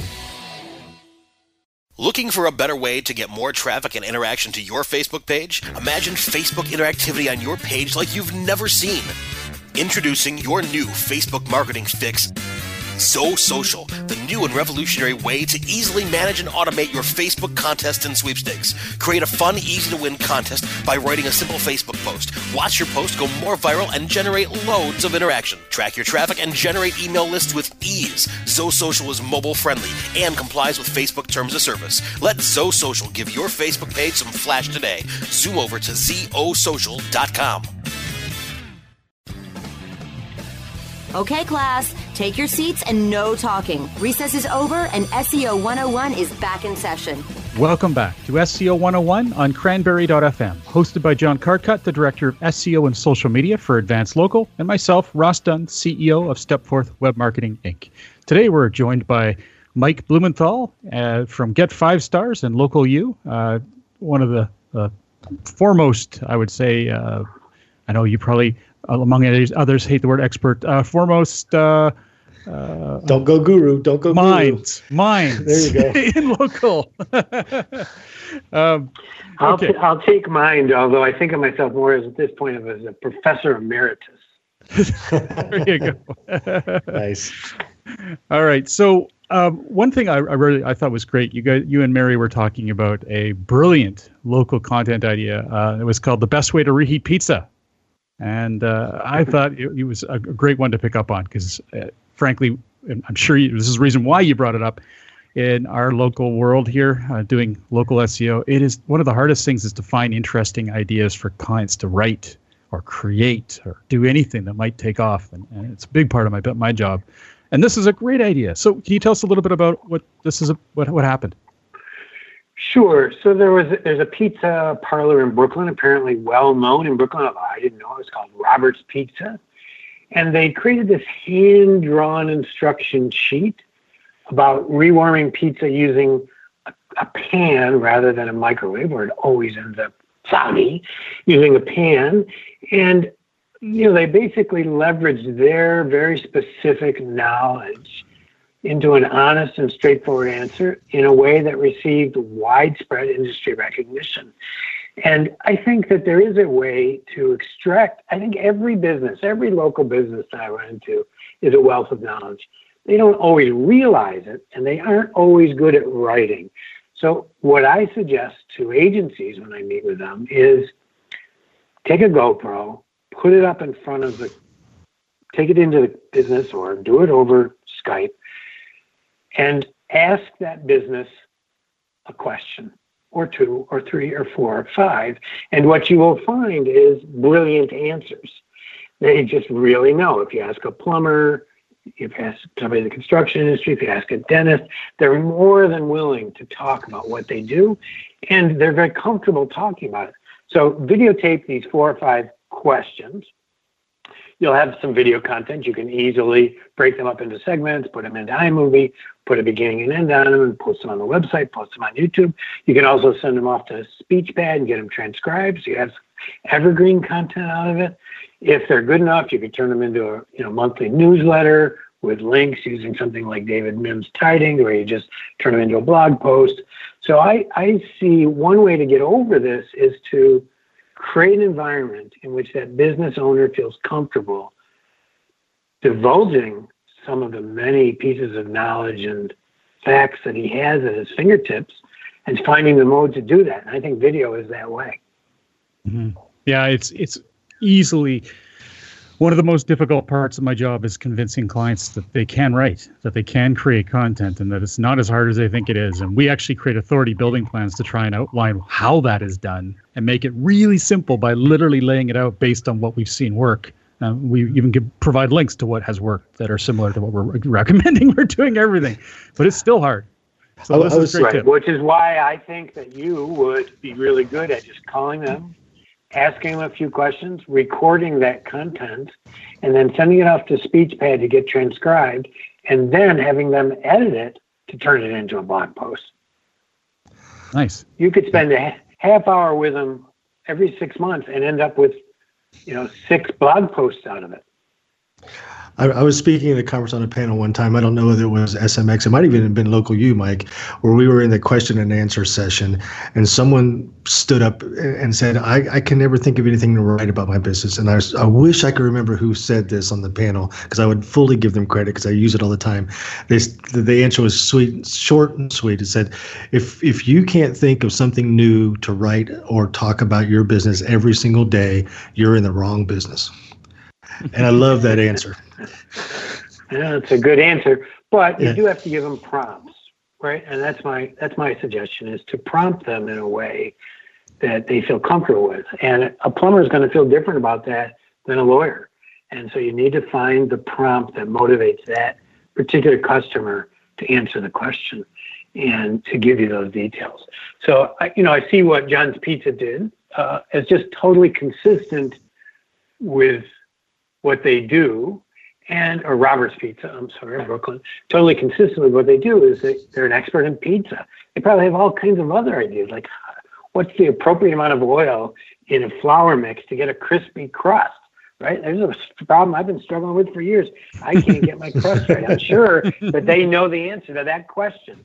Looking for a better way to get more traffic and interaction to your Facebook page? Imagine Facebook interactivity on your page like you've never seen. Introducing your new Facebook marketing fix, ZoSocial, the new and revolutionary way to easily manage and automate your Facebook contests and sweepstakes. Create a fun, easy-to-win contest by writing a simple Facebook post. Watch your post go more viral and generate loads of interaction. Track your traffic and generate email lists with ease. ZoSocial is mobile-friendly and complies with Facebook terms of service. Let ZoSocial give your Facebook page some flash today. Zoom over to Z O social dot com. Okay, class, take your seats and no talking. Recess is over and S E O one oh one is back in session. Welcome back to S E O one oh one on cranberry dot f m, hosted by John Carcutt, the Director of S E O and Social Media for Advanced Local, and myself, Ross Dunn, C E O of Stepforth Web Marketing, Incorporated. Today we're joined by Mike Blumenthal uh, from Get Five Stars and Local U, uh, one of the uh, foremost, I would say, uh, I know you probably, uh, among others, hate the word expert, uh, foremost... Uh, Uh, don't go guru. Don't go minds, guru. Minds. There you go. In local. um, I'll, okay. t- I'll take mind, although I think of myself more as at this point of as a professor emeritus. There you go. Nice. All right. So um, one thing I, I really I thought was great. You guys, you and Mary were talking about a brilliant local content idea. Uh, it was called The Best Way to Reheat Pizza. And uh, I thought it, it was a great one to pick up on because, uh, frankly, I'm sure you, this is the reason why you brought it up. In our local world here, uh, doing local S E O, it is one of the hardest things is to find interesting ideas for clients to write or create or do anything that might take off. And, and it's a big part of my my job. And this is a great idea. So can you tell us a little bit about what this is, a, what what happened? Sure. So there was there's a pizza parlor in Brooklyn, apparently well known in Brooklyn. I didn't know it was called Robert's Pizza, and they created this hand drawn instruction sheet about rewarming pizza using a, a pan rather than a microwave, where it always ends up soggy. Using a pan, and you know they basically leveraged their very specific knowledge into an honest and straightforward answer in a way that received widespread industry recognition. And I think that there is a way to extract, I think every business, every local business that I run into is a wealth of knowledge. They don't always realize it, and they aren't always good at writing. So what I suggest to agencies when I meet with them is take a GoPro, put it up in front of the, take it into the business or do it over Skype, and ask that business a question or two or three or four or five. And what you will find is brilliant answers. They just really know. If you ask a plumber, if you ask somebody in the construction industry, if you ask a dentist, they're more than willing to talk about what they do. And they're very comfortable talking about it. So videotape these four or five questions. You'll have some video content. You can easily break them up into segments, put them into iMovie, put a beginning and end on them, and post them on the website, post them on YouTube. You can also send them off to SpeechPad and get them transcribed, so you have evergreen content out of it. If they're good enough, you can turn them into a you know monthly newsletter with links using something like David Mims Tidings, where you just turn them into a blog post. So I, I see one way to get over this is to create an environment in which that business owner feels comfortable divulging some of the many pieces of knowledge and facts that he has at his fingertips and finding the mode to do that. And I think video is that way. Mm-hmm. Yeah, it's it's easily one of the most difficult parts of my job is convincing clients that they can write, that they can create content, and that it's not as hard as they think it is. And we actually create authority building plans to try and outline how that is done and make it really simple by literally laying it out based on what we've seen work. Uh, we even give, provide links to what has worked that are similar to what we're recommending. We're doing everything, but it's still hard. So this is a great tip. Which is why I think that you would be really good at just calling them, asking them a few questions, recording that content, and then sending it off to SpeechPad to get transcribed, and then having them edit it to turn it into a blog post. Nice. You could spend a half hour with them every six months and end up with, you know, six blog posts out of it. I, I was speaking at a conference on a panel one time. I don't know whether it was S M X. It might even have been Local U, Mike, where we were in the question and answer session, and someone stood up and said, I, I can never think of anything to write about my business. And I, was, I wish I could remember who said this on the panel, because I would fully give them credit because I use it all the time. They, the answer was sweet, short and sweet. It said, if, if you can't think of something new to write or talk about your business every single day, you're in the wrong business. And I love that answer. Yeah, it's a good answer, but you Yeah. do have to give them prompts, right? And that's my that's my suggestion, is to prompt them in a way that they feel comfortable with. And a plumber is going to feel different about that than a lawyer. And so you need to find the prompt that motivates that particular customer to answer the question and to give you those details. So, I, you know, I see what John's Pizza did uh, as just totally consistent with what they do. And or Robert's Pizza, I'm sorry, Brooklyn, totally consistent with what they do is they, they're an expert in pizza. They probably have all kinds of other ideas, like what's the appropriate amount of oil in a flour mix to get a crispy crust, right? There's a problem I've been struggling with for years. I can't get my crust right. I'm sure that they know the answer to that question.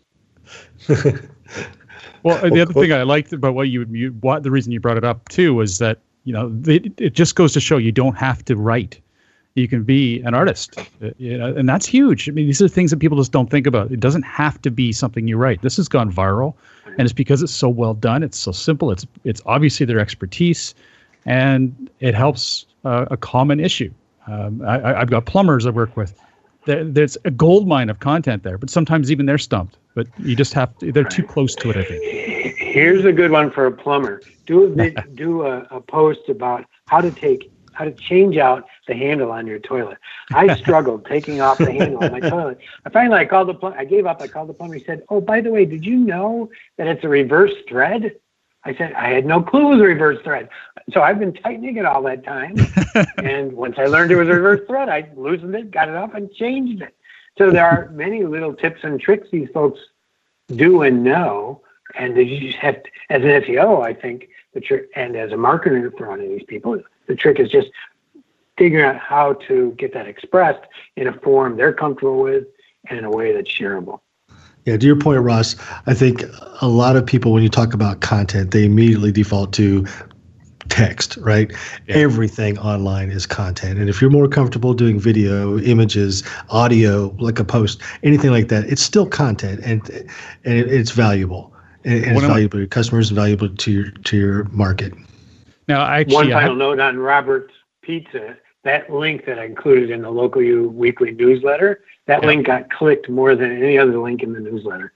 Well, the other thing I liked about what you, you what the reason you brought it up too was that, you know, it, it just goes to show you don't have to write. You can be an artist, uh, you know, and that's huge. I mean, these are things that people just don't think about. It doesn't have to be something you write. This has gone viral, and it's because it's so well done. It's so simple. It's it's obviously their expertise, and it helps uh, a common issue. Um, I, I've got plumbers I work with. There, there's a gold mine of content there, but sometimes even they're stumped. But you just have to, they're too close to it, I think. Here's a good one for a plumber. Do a vid- do a, a post about how to take how to change out the handle on your toilet. I struggled taking off the handle on my toilet. I finally I called the plumber. I gave up. I called the plumber. He said, "Oh, by the way, did you know that it's a reverse thread?" I said, "I had no clue it was a reverse thread." So I've been tightening it all that time. And once I learned it was a reverse thread, I loosened it, got it off, and changed it. So there are many little tips and tricks these folks do and know. And you just have to, as an S E O, I think the trick, and as a marketer for one of these people, the trick is just figuring out how to get that expressed in a form they're comfortable with and in a way that's shareable. Yeah, to your point, Ross, I think a lot of people, when you talk about content, they immediately default to text, right? Yeah. Everything online is content. And if you're more comfortable doing video, images, audio, like a post, anything like that, it's still content, and and it, it's valuable. And, and it's valuable to your customers and valuable to your to your market. Now, actually, one final have, note on Robert's Pizza, that link that I included in the Local U weekly newsletter, that yeah. link got clicked more than any other link in the newsletter.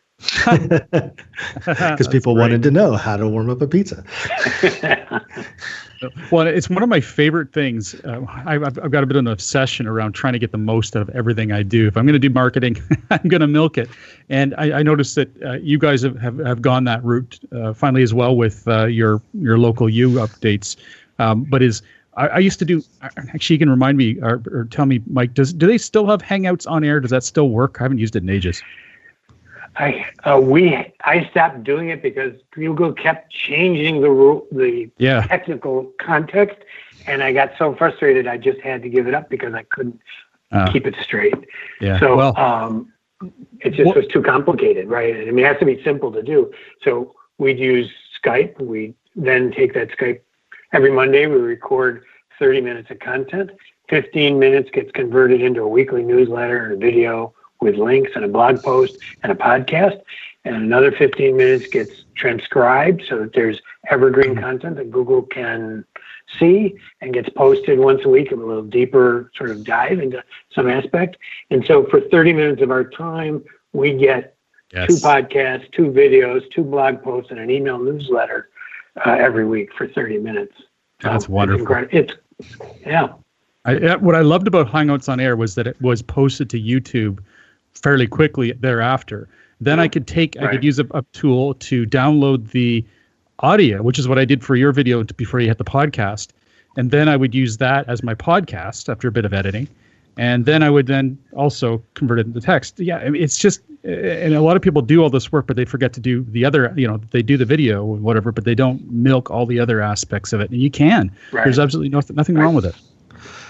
Because people great. wanted to know how to warm up a pizza. Well, it's one of my favorite things. Uh, I've, I've got a bit of an obsession around trying to get the most out of everything I do. If I'm going to do marketing, I'm going to milk it. And I, I noticed that uh, you guys have, have, have gone that route uh, finally as well with uh, your your Local U updates. Um, but is I, I used to do. Actually, you can remind me or, or tell me, Mike. Does do they still have Hangouts on air? Does that still work? I haven't used it in ages. I uh, we I stopped doing it because Google kept changing the rule, the yeah. technical context, and I got so frustrated I just had to give it up because I couldn't uh, keep it straight. Yeah. So well, um, it just well, was too complicated, right? I mean, it has to be simple to do. So we'd use Skype. We then take that Skype every Monday. We record thirty minutes of content. fifteen minutes gets converted into a weekly newsletter or video with links and a blog post and a podcast, and another fifteen minutes gets transcribed so that there's evergreen content that Google can see and gets posted once a week, and a little deeper sort of dive into some aspect. And so for thirty minutes of our time, we get yes. two podcasts, two videos, two blog posts, and an email newsletter uh, every week for thirty minutes. That's so wonderful. It's, it's yeah. I, what I loved about Hangouts on Air was that it was posted to YouTube fairly quickly thereafter. Then I could take, right. I could use a, a tool to download the audio, which is what I did for your video before you hit the podcast. And then I would use that as my podcast after a bit of editing. And then I would then also convert it into text. Yeah, I mean, it's just, and a lot of people do all this work, but they forget to do the other, you know, they do the video or whatever, but they don't milk all the other aspects of it. And you can. Right. There's absolutely no, nothing right. wrong with it.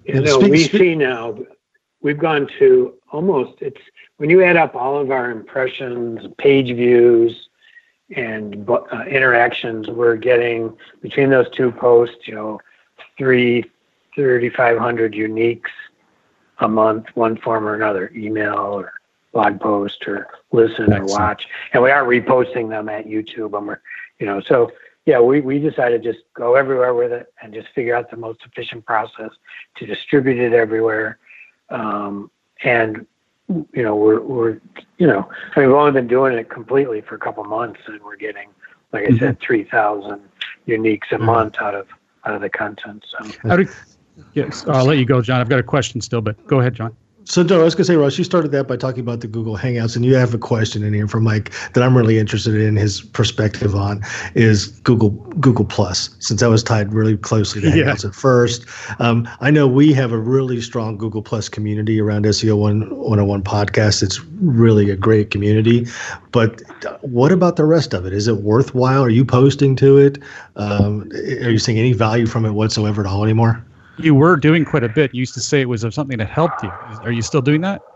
You know, we see now, we've gone to almost, it's, when you add up all of our impressions, page views, and uh, interactions, we're getting, between those two posts, you know, three, thirty-five hundred uniques a month, one form or another, email or blog post or listen Excellent. Or watch. And we are reposting them at YouTube. And we're, you know, so yeah, we, we decided to just go everywhere with it and just figure out the most efficient process to distribute it everywhere. Um, and, you know, we're, we're, you know, I mean, we've only been doing it completely for a couple months, and we're getting, like I mm-hmm. said, three thousand uniques a mm-hmm. month out of, out of the content. So, How do, yes, I'll let you go, John. I've got a question still, but go ahead, John. So, no, I was going to say, Ross, you started that by talking about the Google Hangouts, and you have a question in here from Mike that I'm really interested in his perspective on is Google Google Plus, since that was tied really closely to Hangouts yeah. at first. Um, I know we have a really strong Google Plus community around S E O one oh one podcast. It's really a great community. But what about the rest of it? Is it worthwhile? Are you posting to it? Um, are you seeing any value from it whatsoever at all anymore? You were doing quite a bit. You used to say it was something that helped you. Are you still doing that?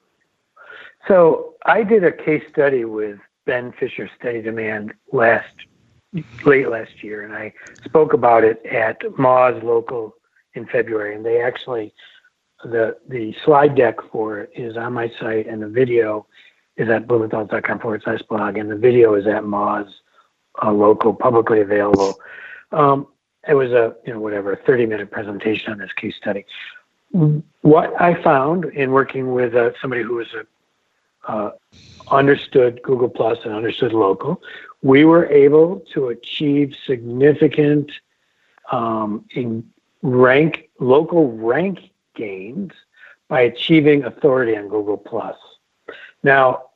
So I did a case study with Ben Fisher Steady Demand last, late last year, and I spoke about it at Moz Local in February. And they actually, the the slide deck for it is on my site, and the video is at blumenthal's.com forward slash blog, and the video is at Moz uh, Local, publicly available. Um, It was a, you know, whatever, a thirty minute presentation on this case study. What I found in working with uh, somebody who was a, uh, understood Google Plus and understood local, we were able to achieve significant um, in rank, local rank gains by achieving authority on Google Plus. Now,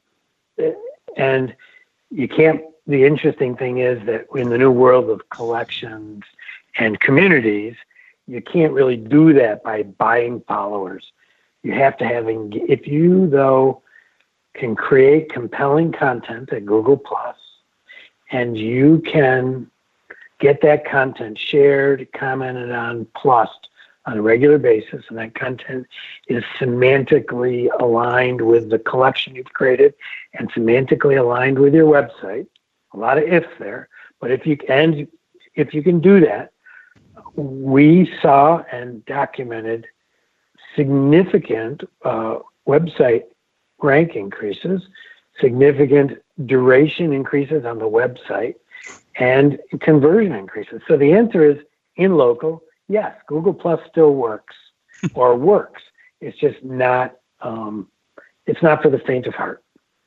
and you can't, the interesting thing is that in the new world of collections and communities, you can't really do that by buying followers. You have to have, if you, though, can create compelling content at Google Plus, and you can get that content shared, commented on, plus on a regular basis, and that content is semantically aligned with the collection you've created and semantically aligned with your website. A lot of ifs there, but if you and if you can do that, we saw and documented significant uh, website rank increases, significant duration increases on the website, and conversion increases. So the answer is, in local, yes, Google Plus still works or works. It's just not, um, it's not for the faint of heart.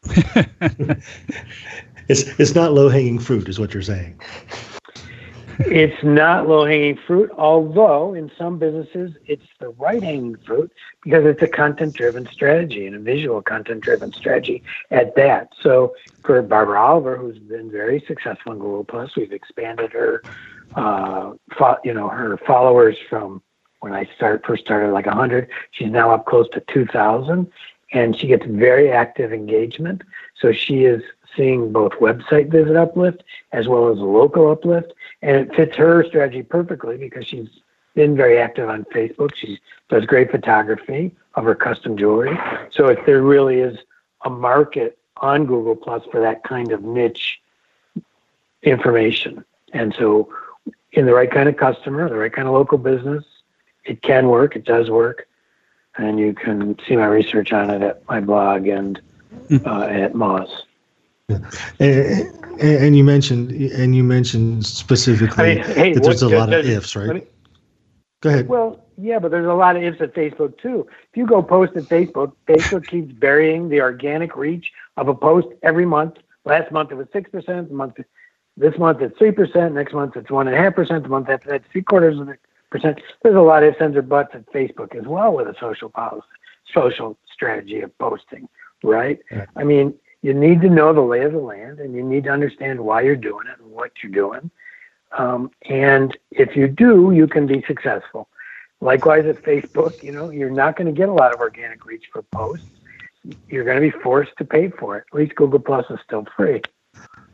It's it's not low-hanging fruit, is what you're saying. It's not low-hanging fruit, although in some businesses it's the right-hanging fruit because it's a content-driven strategy and a visual content-driven strategy at that. So for Barbara Oliver, who's been very successful in Google Plus, we've expanded her, uh, fo- you know, her followers from when I start first started like one hundred. She's now up close to two thousand, and she gets very active engagement. So she is seeing both website visit uplift as well as local uplift. And it fits her strategy perfectly because she's been very active on Facebook. She does great photography of her custom jewelry. So if there really is a market on Google Plus for that kind of niche information. And so in the right kind of customer, the right kind of local business, it can work, it does work. And you can see my research on it at my blog and uh, at Moz. Yeah. And, and you mentioned, and you mentioned specifically I mean, hey, that there's what, a lot does, of ifs, right? Me, Go ahead. Well, yeah, but there's a lot of ifs at Facebook too. If you go post at Facebook, Facebook keeps burying the organic reach of a post every month. Last month it was six percent. The month, this month it's three percent. Next month it's one and a half percent. The month after that, three quarters of a percent. There's a lot of ifs, ands, or buts at Facebook as well with a social policy, social strategy of posting, right? Yeah. I mean. You need to know the lay of the land, and you need to understand why you're doing it and what you're doing. Um, and if you do, you can be successful. Likewise at Facebook, you know, you're not going to get a lot of organic reach for posts. You're going to be forced to pay for it. At least Google Plus is still free.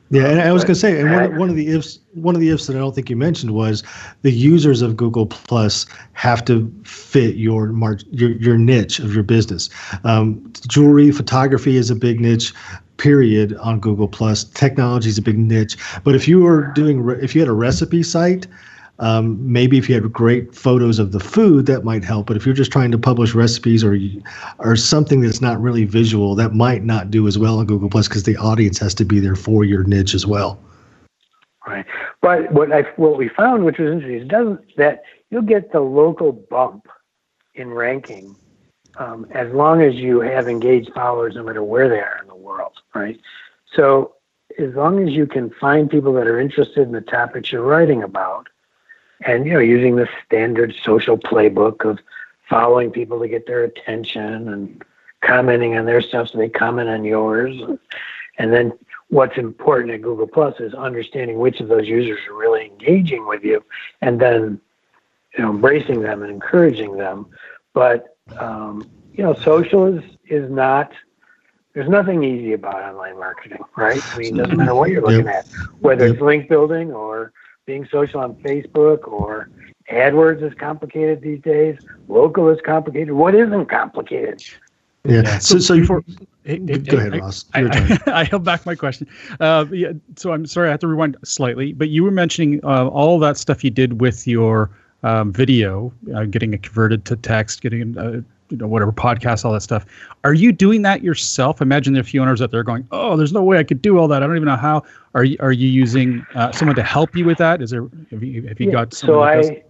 Yeah, and I was going to say, and one of, one of the ifs, one of the ifs that I don't think you mentioned was the users of Google Plus have to fit your mar- your, your niche of your business. Um, jewelry, photography is a big niche. Period on Google Plus. Technology is a big niche. But if you were doing, re- if you had a recipe site, um, maybe if you had great photos of the food, that might help. But if you're just trying to publish recipes or or something that's not really visual, that might not do as well on Google Plus because the audience has to be there for your niche as well. Right. But what I what we found, which was interesting, is doesn't that you'll get the local bump in ranking um, as long as you have engaged followers, no matter where they are in the world. Right. So as long as you can find people that are interested in the topics you're writing about, and, you know, using the standard social playbook of following people to get their attention and commenting on their stuff so they comment on yours. And then what's important at Google Plus is understanding which of those users are really engaging with you and then, you know, embracing them and encouraging them. But, um, you know, social is, is not, there's nothing easy about online marketing, right? I mean, it doesn't matter what you're looking yep. at, whether yep. it's link building or being social on Facebook, or AdWords is complicated these days. Local is complicated. What isn't complicated? Yeah. yeah. So, so before, hey, go hey, ahead, I, Ross. I, I, I held back my question. Uh, yeah, so I'm sorry, I have to rewind slightly. But you were mentioning uh, all that stuff you did with your um, video, uh, getting it converted to text, getting uh, you know, whatever podcast, all that stuff. Are you doing that yourself? Imagine there are a few owners out there going, "Oh, there's no way I could do all that. I don't even know how." Are you are you using uh, someone to help you with that? Is there have you, have you yeah, got so I does-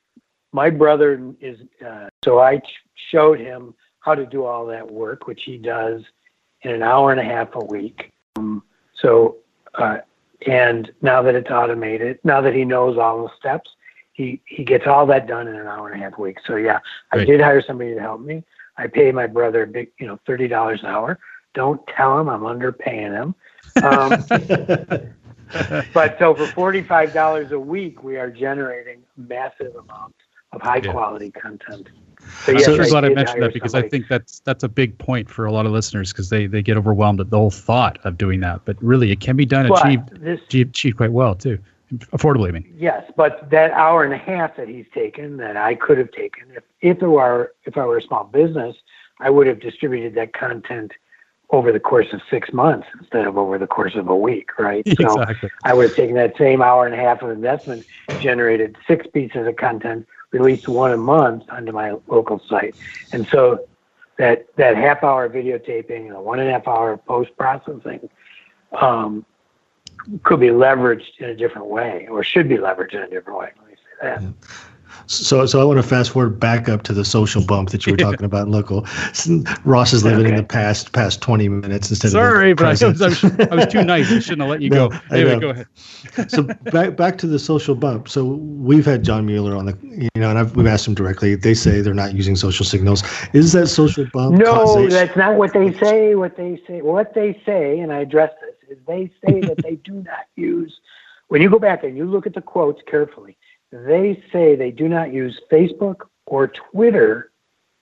my brother is uh, so I showed him how to do all that work, which he does in an hour and a half a week. Um, so uh, and now that it's automated, now that he knows all the steps, he he gets all that done in an hour and a half a week. So yeah, I did hire somebody to help me. I pay my brother a big, you know, thirty dollars an hour. Don't tell him I'm underpaying him. Um, but so for forty-five dollars a week, we are generating massive amounts of high quality yeah. content. So, yes, I'm so glad I, I mentioned that because somebody. I think that's that's a big point for a lot of listeners because they, they get overwhelmed at the whole thought of doing that. But really, it can be done, but achieved, this, achieved quite well too, affordably. I mean, yes, but that hour and a half that he's taken, that I could have taken, if if it were if I were a small business, I would have distributed that content over the course of six months instead of over the course of a week, right? Exactly. So I would have taken that same hour and a half of investment, generated six pieces of content, released one a month onto my local site. And so that that half hour videotaping and a one and a half hour post-processing um, could be leveraged in a different way, or should be leveraged in a different way. Let me say that. Yeah. So, so I want to fast forward back up to the social bump that you were talking about in local. Ross is living okay. in the past past twenty minutes instead Sorry, of but I was, I, was, I was too nice. I shouldn't have let you no, go. Anyway, go ahead. So back back to the social bump. So we've had John Mueller on the, you know, and I've, we've asked him directly. They say they're not using social signals. Is that social bump? No, causation? That's not what they say. What they say, what they say, and I address this, is they say that they do not use. When you go back and you look at the quotes carefully, they say they do not use Facebook or Twitter.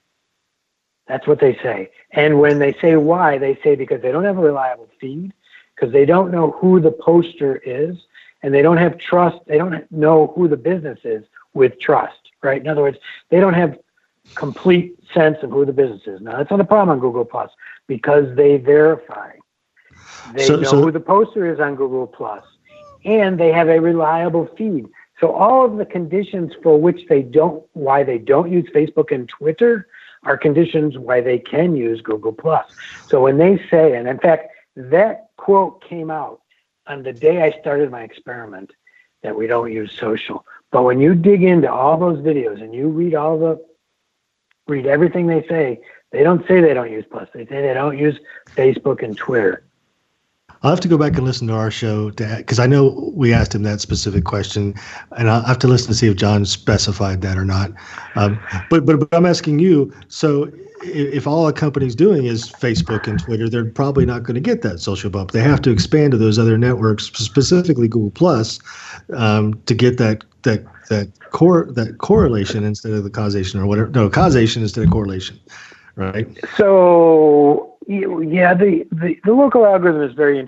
That's what they say. And when they say why, they say because they don't have a reliable feed, because they don't know who the poster is, and they don't have trust. They don't know who the business is with trust, right? In other words, they don't have complete sense of who the business is. Now, that's not a problem on Google Plus because they verify. They so, know so, who the poster is on Google Plus, and they have a reliable feed. So all of the conditions for which they don't, why they don't use Facebook and Twitter are conditions why they can use Google Plus. So when they say, and in fact, that quote came out on the day I started my experiment that we don't use social. But when you dig into all those videos and you read all the, read everything they say, they don't say they don't use Plus. They say they don't use Facebook and Twitter. I'll have to go back and listen to our show because I know we asked him that specific question, and I'll have to listen to see if John specified that or not. Um, but, but but I'm asking you, so if all a company's doing is Facebook and Twitter, they're probably not going to get that social bump. They have to expand to those other networks, specifically Google Plus, um, to get that that that core that correlation instead of the causation or whatever. No, causation instead of correlation, right? So. Yeah, the, the, the local algorithm is very interesting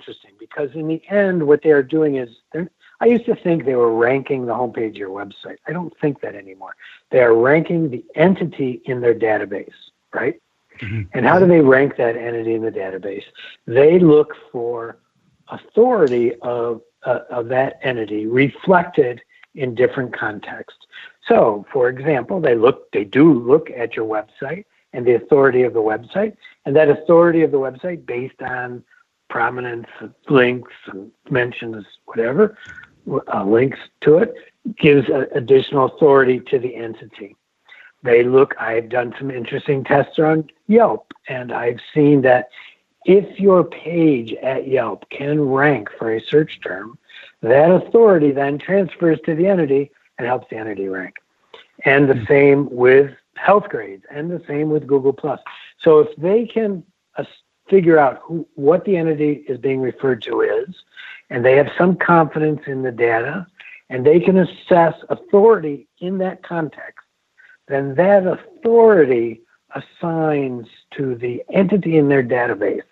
because in the end, what they are doing is, I used to think they were ranking the homepage of your website. I don't think that anymore. They are ranking the entity in their database, right? Mm-hmm. And how do they rank that entity in the database? They look for authority of, uh, of that entity reflected in different contexts. So, for example, they look, they do look at your website and the authority of the website, and that authority of the website based on prominence, links, and mentions, whatever, uh, links to it, gives a, additional authority to the entity. They look, I've done some interesting tests around Yelp, and I've seen that if your page at Yelp can rank for a search term, that authority then transfers to the entity and helps the entity rank. And the same with health grades, and the same with Google Plus. So if they can uh, figure out who, what the entity is being referred to is, and they have some confidence in the data, and they can assess authority in that context, then that authority assigns to the entity in their database.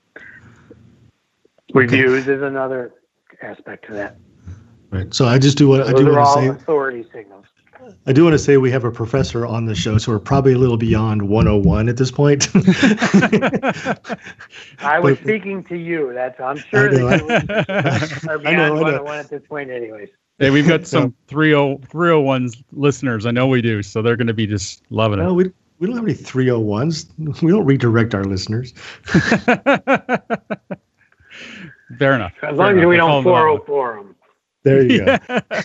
Reviews is another aspect to that. Right. So I just do what Those I do are want all to say. Authority signals. I do want to say we have a professor on the show, so we're probably a little beyond one oh one at this point. I was but, speaking to you. That's I'm sure that you are beyond one oh one at this point, anyways. Hey, we've got some three oh ones listeners. I know we do, so they're going to be just loving it. No, we we don't have any three oh ones. We don't redirect our listeners. Fair enough. As long as we don't four oh four them. There you go.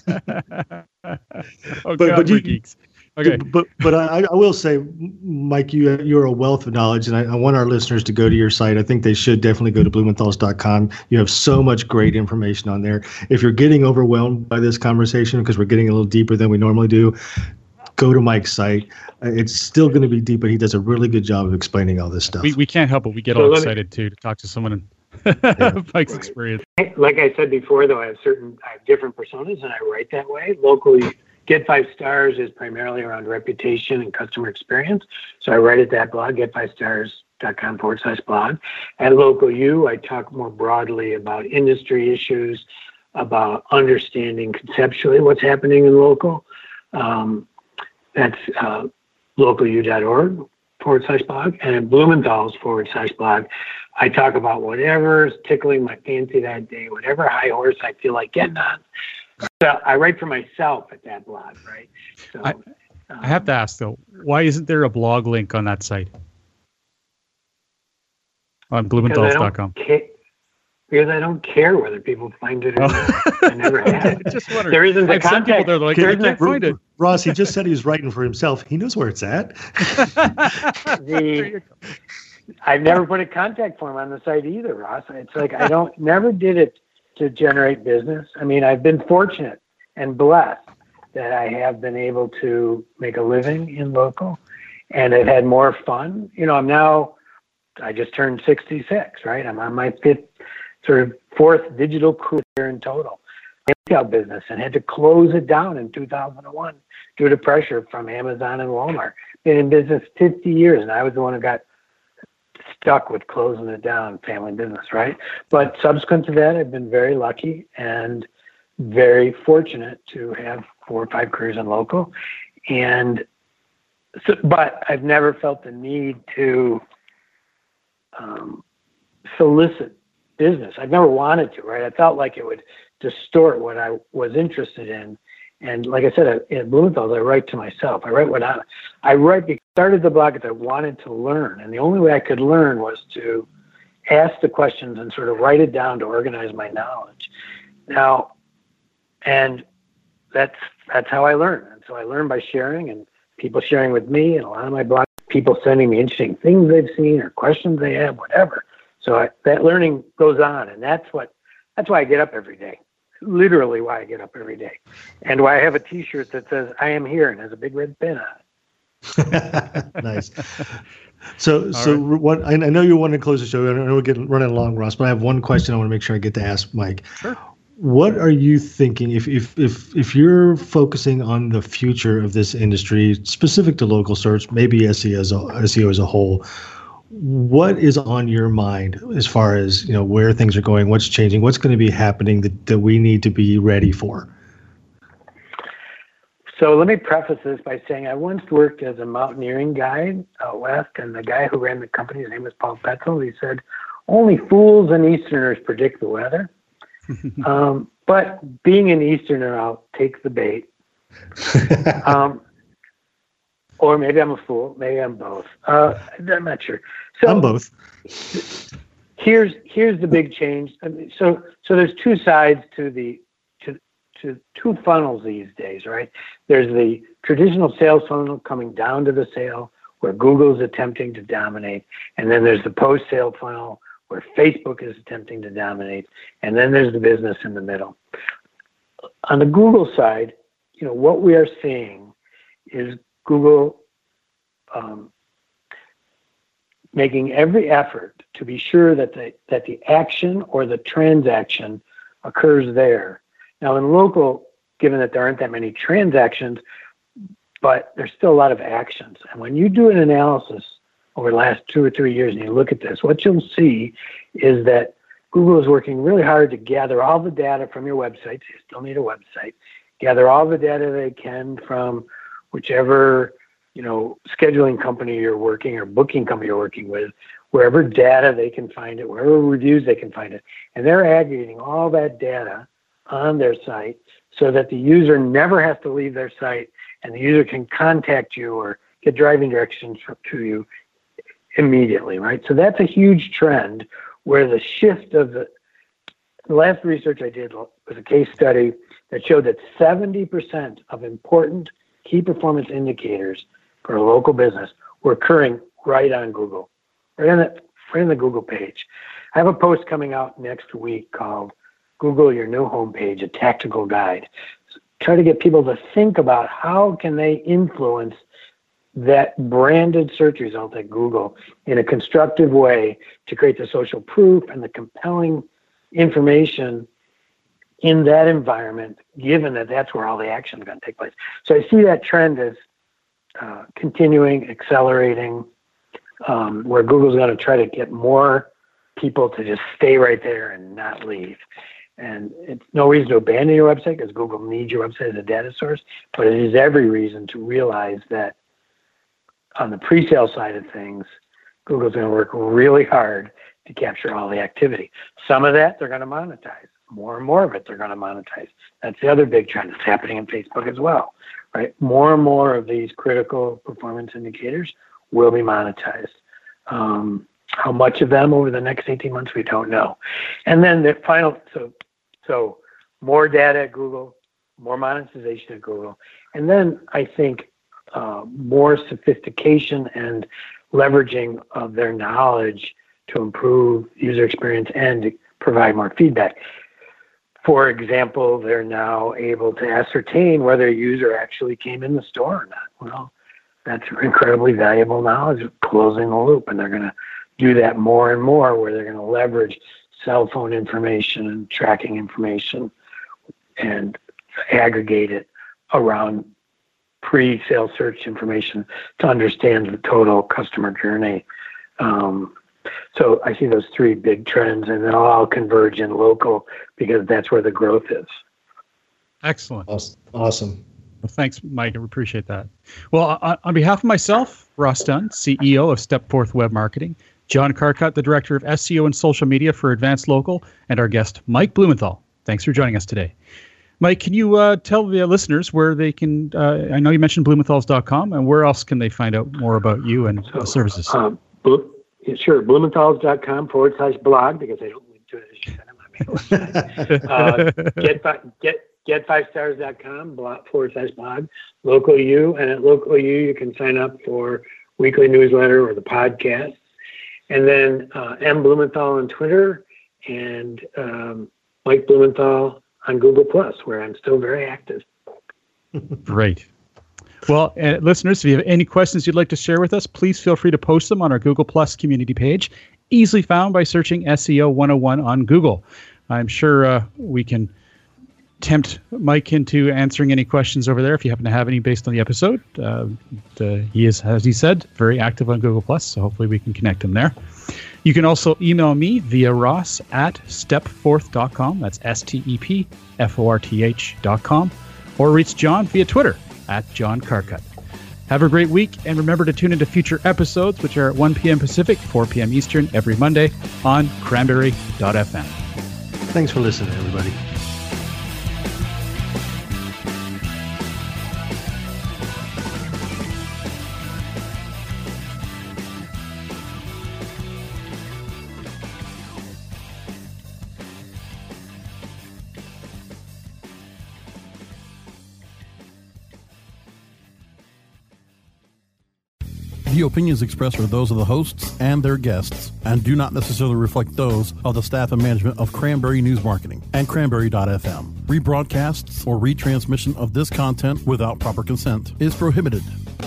oh, but God, but you, geeks. Okay. But but I, I will say, Mike, you you're a wealth of knowledge, and I, I want our listeners to go to your site. I think they should definitely go to blumenthal's dot com. You have so much great information on there. If you're getting overwhelmed by this conversation because we're getting a little deeper than we normally do, go to Mike's site. It's still going to be deep, but he does a really good job of explaining all this stuff. We we can't help it. We get so all me, excited too to talk to someone in yeah. Mike's right. experience. Like I said before, though, I have certain I have different personas, and I write that way. Locally, Get Five Stars is primarily around reputation and customer experience, so I write at that blog, get five stars dot com forward slash blog. At Local U, I talk more broadly about industry issues, about understanding conceptually what's happening in local. Um, that's uh, local u dot org forward slash blog, and at Blumenthal's forward slash blog, I talk about whatever's tickling my fancy that day, whatever high horse I feel like getting on. So I write for myself at that blog, right? So, I, um, I have to ask though, why isn't there a blog link on that site? On blumenthal's dot com. Because I don't care whether people find it or not. I never had. Just wondering. There isn't a I've sent people there, like, I can't find it. Ross, he just said he was writing for himself. He knows where it's at. the, I've never put a contact form on the site either, Ross. It's like I don't never did it to generate business. I mean, I've been fortunate and blessed that I have been able to make a living in local, and I've had more fun. You know, I'm now, I just turned sixty-six, right? I'm on my fifth, sort of fourth digital career in total. Retail business, and had to close it down in two thousand one due to pressure from Amazon and Walmart. Been in business fifty years, and I was the one who got stuck with closing it down, family business, right? But subsequent to that, I've been very lucky and very fortunate to have four or five careers in local. And so, but I've never felt the need to um, solicit business. I've never wanted to, right? I felt like it would distort what I was interested in. And like I said, at Blumenthal's, I write to myself. I write what I, I write, because I started the blog because I wanted to learn. And the only way I could learn was to ask the questions and sort of write it down to organize my knowledge. Now, and that's, that's how I learn. And so I learn by sharing, and people sharing with me, and a lot of my blog, people sending me interesting things they've seen or questions they have, whatever. So I, that learning goes on, and that's what, that's why I get up every day. Literally why I get up every day, and why I have a T-shirt that says "I am here" and has a big red pin on it. Nice. So, All so right. what? I know you want to close the show. I know we're getting running along, Ross, but I have one question I want to make sure I get to ask Mike. Sure. What are you thinking if if if if you're focusing on the future of this industry, specific to local search, maybe S E O as a, S E O as a whole? what is on your mind as far as, you know, where things are going, what's changing, what's going to be happening that, that we need to be ready for? So let me preface this by saying I once worked as a mountaineering guide out west, and the guy who ran the company, his name was Paul Petzel, he said, only fools and Easterners predict the weather. um, but being an Easterner, I'll take the bait. um, or maybe I'm a fool. Maybe I'm both. Uh, I'm not sure. So I'm both. Here's here's the big change. I mean, so so there's two sides to the to to two funnels these days, right? There's the traditional sales funnel coming down to the sale, where Google's attempting to dominate, and then there's the post-sale funnel where Facebook is attempting to dominate, and then there's the business in the middle. On the Google side, you know, what we are seeing is Google um, making every effort to be sure that the that the action or the transaction occurs there. Now, in local, given that there aren't that many transactions, but there's still a lot of actions. And when you do an analysis over the last two or three years and you look at this, what you'll see is that Google is working really hard to gather all the data from your website. You still need a website. Gather all the data they can from whichever, you know, scheduling company you're working or booking company you're working with, wherever data they can find it, wherever reviews they can find it. And they're aggregating all that data on their site so that the user never has to leave their site and the user can contact you or get driving directions to you immediately, right? So that's a huge trend where the shift of the, the last research I did was a case study that showed that seventy percent of important key performance indicators for a local business were occurring right on Google, right on the, right on the Google page. I have a post coming out next week called Google Your New Homepage, a Tactical Guide. So try to get people to think about how can they influence that branded search result at Google in a constructive way to create the social proof and the compelling information in that environment, given that that's where all the action is going to take place. So I see that trend as uh, continuing, accelerating, um, where Google's going to try to get more people to just stay right there and not leave. And it's no reason to abandon your website because Google needs your website as a data source, but it is every reason to realize that on the pre-sale side of things, Google's going to work really hard to capture all the activity. Some of that they're going to monetize. More and more of it they're going to monetize. That's the other big trend that's happening in Facebook as well, right? More and more of these critical performance indicators will be monetized. Um, how much of them over the next eighteen months, we don't know. And then the final, so so more data at Google, more monetization at Google. And then I think uh, more sophistication and leveraging of their knowledge to improve user experience and to provide more feedback. For example, they're now able to ascertain whether a user actually came in the store or not. Well, that's incredibly valuable knowledge, closing the loop, and they're going to do that more and more where they're going to leverage cell phone information and tracking information and aggregate it around pre-sale search information to understand the total customer journey. Um, so I see those three big trends, and they'll all converge in local because that's where the growth is. Excellent. Awesome. Well, thanks, Mike. I appreciate that. Well, on, on behalf of myself, Ross Dunn, C E O of Stepforth Web Marketing, John Carcutt, the Director of S E O and Social Media for Advanced Local, and our guest, Mike Blumenthal. Thanks for joining us today. Mike, can you uh, tell the listeners where they can, uh, I know you mentioned blumenthals dot com, and where else can they find out more about you and so, the services? Um, Blu- Sure, blumenthals dot com forward slash blog, because I don't link to it as you said. uh, get, get, get five stars dot com blog, forward slash blog, Local U, and at Local U you can sign up for weekly newsletter or the podcast. And then uh, M Blumenthal on Twitter and um, Mike Blumenthal on Google Plus, where I'm still very active. Great. Well, uh, listeners, if you have any questions you'd like to share with us, please feel free to post them on our Google Plus community page, easily found by searching S E O one oh one on Google. I'm sure uh, we can tempt Mike into answering any questions over there if you happen to have any based on the episode. Uh, the, he is, as he said, very active on Google Plus, so hopefully we can connect him there. You can also email me via ross at stepforth dot com. That's S T E P F O R T H dot com. Or reach John via Twitter at John Carcutt. Have a great week, and remember to tune into future episodes, which are at one p.m. Pacific, four p.m. Eastern every Monday on cranberry dot f m. Thanks for listening, everybody. The opinions expressed are those of the hosts and their guests and do not necessarily reflect those of the staff and management of Cranberry News Marketing and cranberry dot f m. Rebroadcasts or retransmission of this content without proper consent is prohibited.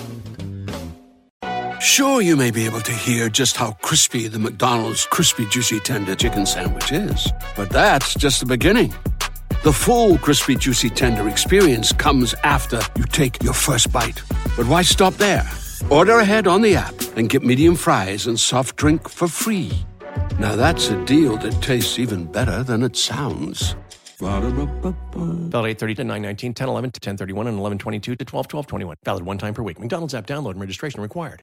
Sure, you may be able to hear just how crispy the McDonald's Crispy Juicy Tender Chicken Sandwich is, but that's just the beginning. The full Crispy Juicy Tender experience comes after you take your first bite. But why stop there? Order ahead on the app and get medium fries and soft drink for free. Now that's a deal that tastes even better than it sounds. Valid eight thirty to nine nineteen, ten eleven to ten thirty-one, and eleven twenty-two to twelve twelve twenty-one. Valid one time per week. McDonald's app download and registration required.